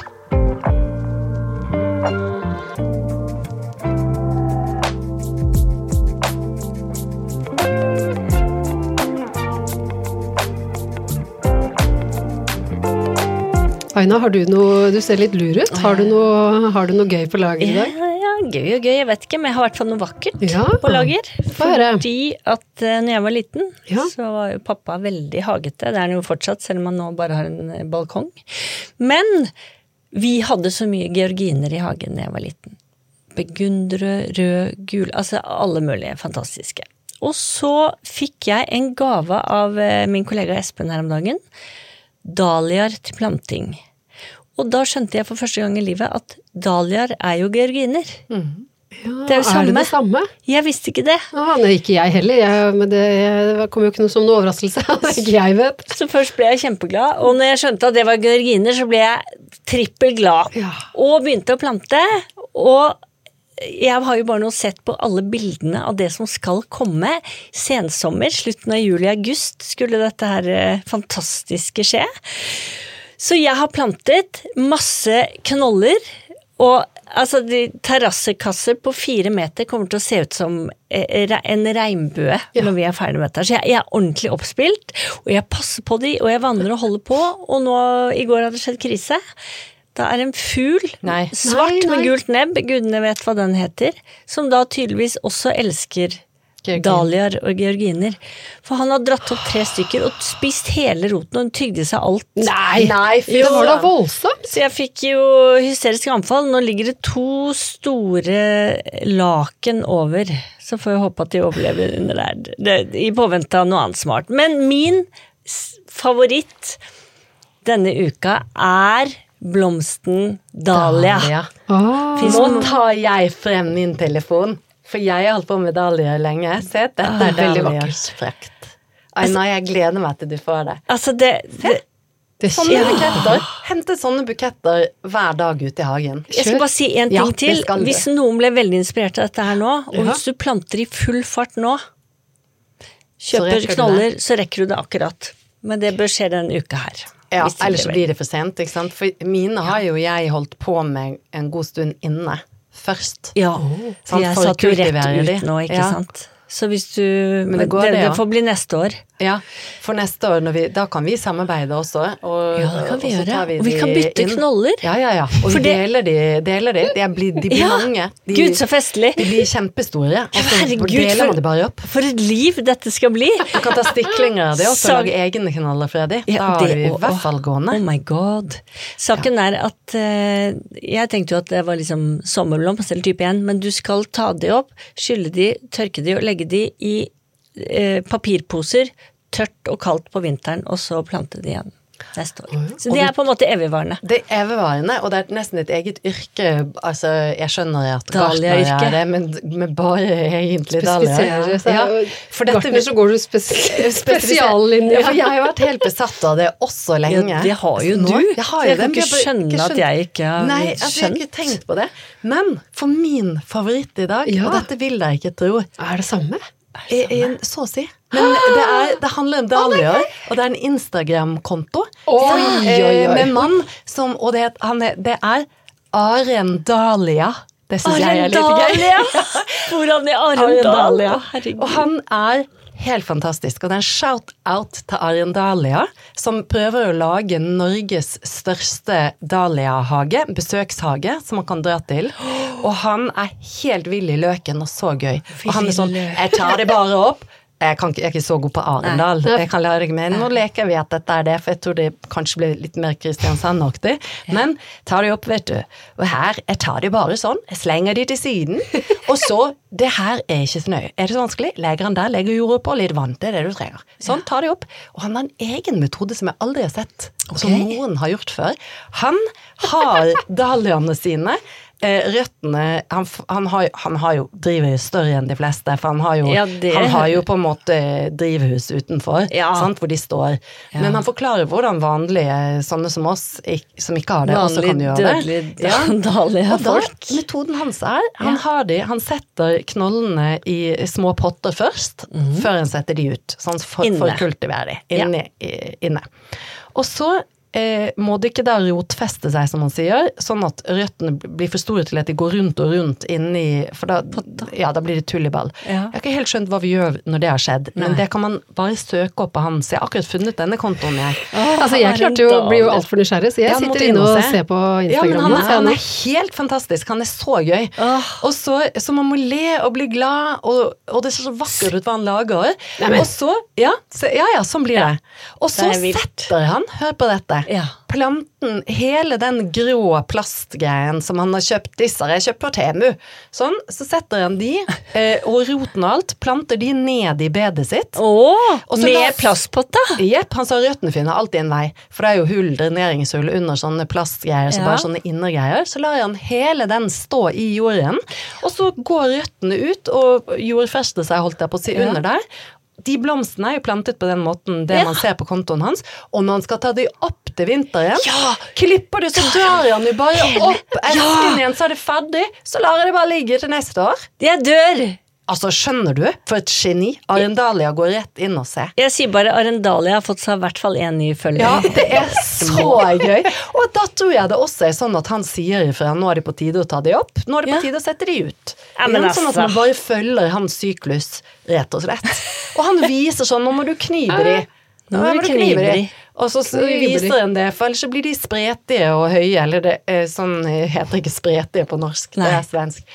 Aina, du ser litt lur ut. Har du noe gøy på lager I dag? Gøy og gøy, jeg vet ikke, men jeg har I hvert fall noe vakkert på lager. Fordi at når jeg var liten, så var jo pappa veldig hagete. Det han jo fortsatt, selv om han nå bare har en balkong. Men vi hadde så mye georginer I hagen når jeg var liten. Begundere, rød, gul, altså alle mulige fantastiske. Og så fikk jeg en gave av min kollega Espen her om dagen. Dahliaer til planting. Og da skjønte jeg for første gang I livet at dahliaer jo georginer. Det jo det samme? Jeg visste ikke det. Nei, ikke jeg heller. Men det kom jo ikke noe som noe overraskelse. Ikke jeg vet. Så først ble jeg kjempeglad, og når jeg skjønte at det var georginer, så ble jeg trippelglad. Og begynte å plante, og jeg har jo bare nå sett på alle bildene av det som skal komme. Sensommer, slutten av juli, august, skulle dette her fantastiske skje. Så jeg har plantet masse knoller, og altså terrassekasser på 4 meter kommer til å se ut som en regnbue når vi ferdig med dette. Så jeg ordentlig oppspilt, og jeg passer på de, og jeg vanner og holder på, og nå I går hadde det skjedd krise. Da en fugl, svart med gult nebb, gudene vet hva den heter, som da tydeligvis også elsker dahliaer og georginer. For han har dratt opp 3 stykker og spist hele roten, og hun tygde seg alt. Nei, det var da voldsomt. Så jeg fikk jo hysterisk anfall. Nå ligger det 2 store laken over, så får jeg håpe at de overlever under der. I påvente av noe annet smart. Men min favoritt denne uka blomsten dahlia. Nå tar jeg frem min telefon. For jeg har holdt på med dahliaer lenge. Se, dette veldig vakkert. Aina, jeg gleder meg til du får det. Altså, det sånne buketter. Hente sånne buketter hver dag ute I hagen. Jeg skal bare si en ting til. Hvis noen ble veldig inspirert av dette her nå, og hvis du planter I full fart nå, kjøper knoller, så rekker du det akkurat. Men det bør skje denne uka her. Ja, ellers blir det for sent, ikke sant? For mine har jo jeg holdt på med en god stund inne. Først. Ja, for jeg satt jo rett ut nå, ikke sant? Så hvis du, men det får bli neste år. Ja, for neste år, da kan vi samarbeide også. Og, det kan vi gjøre. Og vi kan bytte knoller. Ja. Og vi deler de. De blir mange. Gud, så festlig. De blir kjempestore. Og så deler man det bare opp. For et liv dette skal bli. Du kan ta stiklinger av det også, og lage egne knoller, Freddy. Da har vi I hvert fall gående. Oh my god. Saken at jeg tenkte jo at det var liksom sommerblomst eller type 1, men du skal ta de opp, skylle de, tørke de og legge de I papirposer, tørt og kaldt på vinteren, og så plante de igjen. neste år. Så det på en måte evigvarende. Det evigvarende, og det nesten et eget yrke. Altså, jeg skjønner at gartner det, men bare egentlig Spesifisere seg. For gartner så går du spesiallinje. Ja, for jeg har jo vært helt besatt av det også lenge. Ja, det har jo du. Jeg kan ikke skjønne at jeg ikke har Nei, altså, jeg har ikke tenkt på det. Men for min favoritt i dag, og dette vil jeg ikke tro. Er det samme? Så å si. Men det handler om dahliaer, og det en Instagram-konto med en mann som, og det Arendahlia. Det synes jeg litt gøy. Hvordan Arendahlia? Og han helt fantastisk, og det en shout-out til Arendahlia, som prøver å lage Norges største dahlia-hage, besøkshage, som man kan dra til. Og han helt vill i løken, og så gøy. Og han sånn, jeg tar det bare opp. Jeg er ikke så god på Arendal. Jeg kan lære deg med. Nå leker vi at dette det, for jeg tror det kanskje blir litt mer Kristiansand-aktig. Men ta det opp, vet du. Og her, jeg tar det bare sånn. Jeg slenger det til siden. Og så, det her ikke så nøye. Det så vanskelig? Legger han der, legger jorda på, litt vann. Det det du trenger. Sånn, ta det opp. Og han har en egen metode som jeg aldri har sett, som noen har gjort før. Han har dahliaene sine, røttene, han har jo driver større enn de fleste, for han har jo på en måte drivhus utenfor, sant, hvor de står. Men han forklarer hvordan vanlige, sånne som oss, som ikke har det, også kan gjøre det. Dahlia folk. Metoden hans han setter knollene i små potter først, før han setter de ut, sånn for å kultivere de, inne. Og så må det ikke da rotfeste seg, som man sier, sånn at røttene blir for store til at de går rundt og rundt inni, for da blir det tulliball. Jeg har ikke helt skjønt hva vi gjør når det har skjedd, men det kan man bare søke opp på hans. Jeg har akkurat funnet denne kontoen Altså, jeg klarte jo å bli alt for nysgjerrig, så jeg sitter inne og ser på Instagram. Han helt fantastisk, han så gøy. Og så man må le og bli glad, og det ser så vakkert ut hva han lager. Og så, sånn blir det. Og så setter han, hør på dette, planten, hele den grå plastgreien som han har kjøpt jeg kjøpt på Temu, sånn, så setter han de, og roten og alt, planter de ned i bedet sitt. Med plastpotta? Jepp, han sa røttene finner alltid en vei, for det jo hull, dreneringshull under sånne plastgreier, så bare sånne innergreier, så lar han hele den stå i jorden, og så går røttene ut, og jordfester seg, holdt jeg på å si, under der. De blomstene jo plantet på den måten det man ser på kontoen hans, og når han skal ta de opp til vinteren, klipper du, så drar han jo bare opp esken igjen, så det ferdig, så lar jeg det bare ligge til neste år. Jeg dør! Altså, skjønner du? For et geni. Arendahlia går rett inn og se. Jeg sier bare Arendahlia har fått seg i hvert fall en ny følger. Ja, det så gøy. Og da tror jeg det også sånn at han sier ifra, nå det på tide å ta de opp, nå det på tide å sette de ut. Sånn at man bare følger hans syklus, rett og slett. Og han viser sånn, nå må du knive de. Nå må du knive de. Og så viser han det, for ellers så blir de spretige og høye, eller det sånn heter ikke spretige på norsk, det svensk.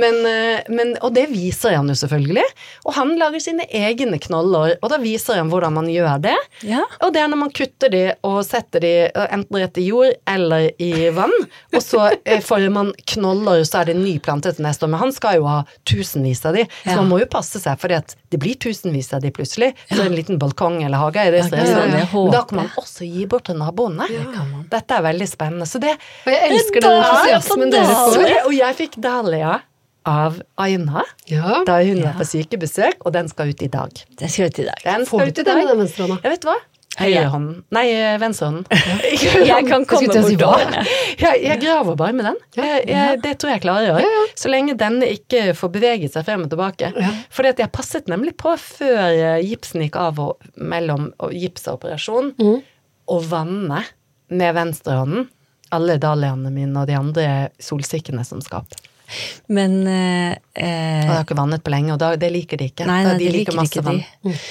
Men, og det viser han jo selvfølgelig, og han lager sine egne knoller, og da viser han hvordan man gjør det, og det når man kutter de og setter de enten rett i jord eller i vann, og så får man knoller, så det ny plante til neste år, men han skal jo ha tusenvis av de, så man må jo passe seg, fordi at det blir tusenvis av de plutselig, så en liten balkong eller hage det stedet, men da kan man også gi bort til naboene. Dette veldig spennende. Så det, og jeg elsker den entusiasmen dere får. Og jeg fikk dahlia av Aina da hun var på sykebesøk, og den skal ut i dag. Den skal ut i dag. Den får du til den med den venstre hånda? Jeg vet hva? Høyrehånden. Nei, venstrehånden. Jeg kan komme bort over. Jeg graver bare med den. Det tror jeg klarer. Så lenge denne ikke får beveget seg frem og tilbake. Fordi at jeg passet nemlig på før gipsen gikk av mellom gipsoperasjon og vanne med venstrehånden alle dahliaene mine og de andre solsikkene som skap. Men og jeg har ikke vannet på lenge, og det liker de ikke. Nei, de liker masse vann.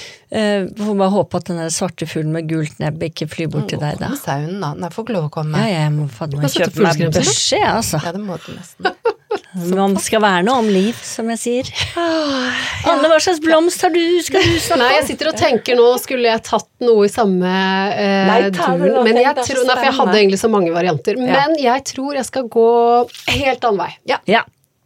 Får bare håpe at den svarte fuglen med gult nebb ikke flyr bort til deg da. Kom seg unna, nei, får ikke lov å komme. Ja, jeg må kjøpe meg børse, altså. Ja, det må du nesten. Man skal verne om liv, som jeg sier. Anne, hva slags blomst skal du snakke om? Nei, jeg sitter og tenker nå, skulle jeg tatt noe i samme duren, men jeg tror, for jeg hadde egentlig så mange varianter, men jeg tror jeg skal gå helt annen vei. Ja.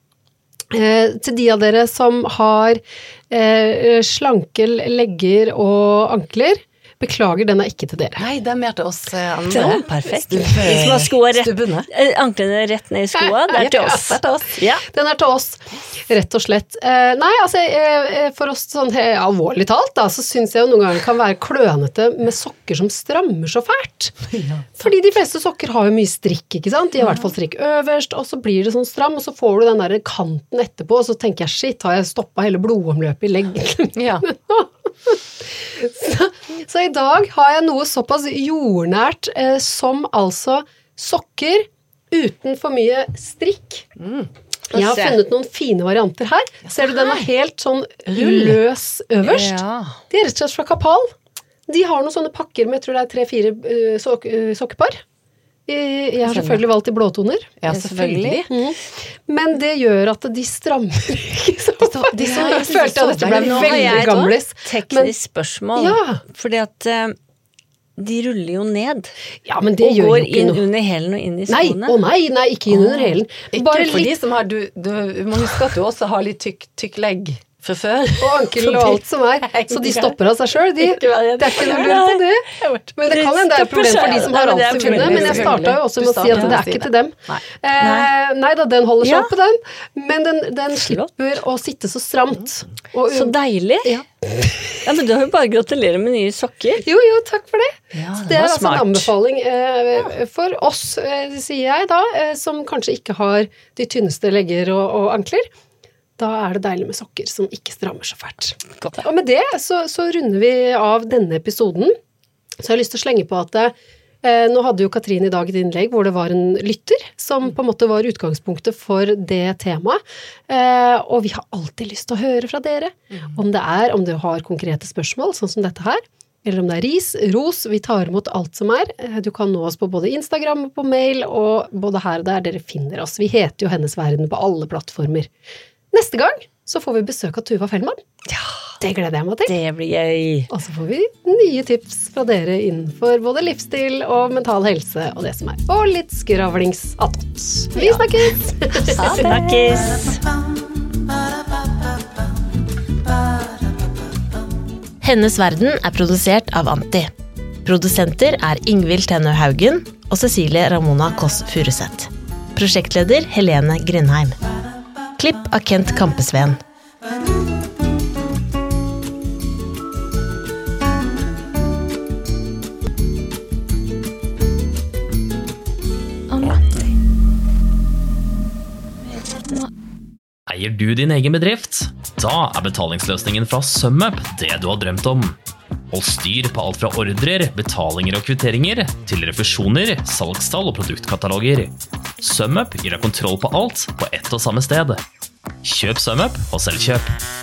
Til de av dere som har slanke legger og ankler, Beklager, den ikke til dere. Nei, det mer til oss andre. Det var perfekt. De som har skoene anklene rett ned I skoene, det til oss. Det til oss. Ja. Den til oss, rett og slett. Nei, altså, for oss sånn alvorlig talt, da, så synes jeg jo noen ganger kan være klønete med sokker som strammer så fælt. Fordi de fleste sokker har jo mye strikk, ikke sant? De har I hvert fall strikk øverst, og så blir det sånn stram, og så får du den der kanten etterpå, og så tenker jeg, shit, har jeg stoppet hele blodomløpet I leggen? Ja. Så I dag har jeg noe såpass jordnært som altså sokker uten for mye strikk. Jeg har funnet noen fine varianter her. Ser du, den helt sånn løs øverst. De rett og slett fra Kapal. De har noen sånne pakker med, jeg tror det 3-4 sokkepar. Jeg har selvfølgelig valgt I blåtoner. Ja, selvfølgelig. Men det gjør at de strammer ikke så. Jeg følte at dette ble veldig gamlis. Teknisk spørsmål. Fordi at de ruller jo ned. Ja, men det gjør jo ikke noe. Og går inn under hælen og inn I skoene. Nei, ikke inn under hælen. Ikke for de som har, du må huske at du også har litt tykk legg fra før. Og ankel og alt som så de stopper av seg selv. Det ikke noe lurt på det. Men det kan hende det et problem for de som har alt til kunde, men jeg startet jo også med å si at det ikke til dem. Nei da, den holder seg oppe den, men den slipper å sitte så stramt. Så deilig. Ja, men du har jo bare gratulerer med nye sokker. Jo, takk for det. Så det altså en anbefaling for oss, sier jeg da, som kanskje ikke har de tynneste legger og ankler. Da det deilig med sokker som ikke strammer så fælt. Og med det så runder vi av denne episoden. Så jeg har lyst til å slenge på at nå hadde jo Katrine I dag et innlegg hvor det var en lytter som på en måte var utgangspunktet for det temaet. Og vi har alltid lyst til å høre fra dere. Om du har konkrete spørsmål, sånn som dette her, eller om det ris, ros, vi tar imot alt som Du kan nå oss på både Instagram og på mail, og både her og der dere finner oss. Vi heter jo Hennes Verden på alle plattformer. Neste gang så får vi besøk av Tuva Fellmann. Ja, det gleder jeg meg til. Det blir gøy. Og så får vi nye tips fra dere innenfor både livsstil og mental helse og det som Og litt skravlingsattåt. Vi snakkes! Snakkes! Hennes Verden produsert av Anti. Produsenter Ingvild Tenø Haugen og Cecilie Ramona Koss Furuseth. Prosjektleder Helene Grindheim. Klipp av Kent Kampesveen. Eier du din egen bedrift? Da betalingsløsningen fra SumUp det du har drømt om. Hold styr på alt fra ordrer, betalinger og kvitteringer, til refusjoner, salgstall og produktkataloger. SumUp gir deg kontroll på alt på ett og samme sted. Kjøp SumUp og selv kjøp.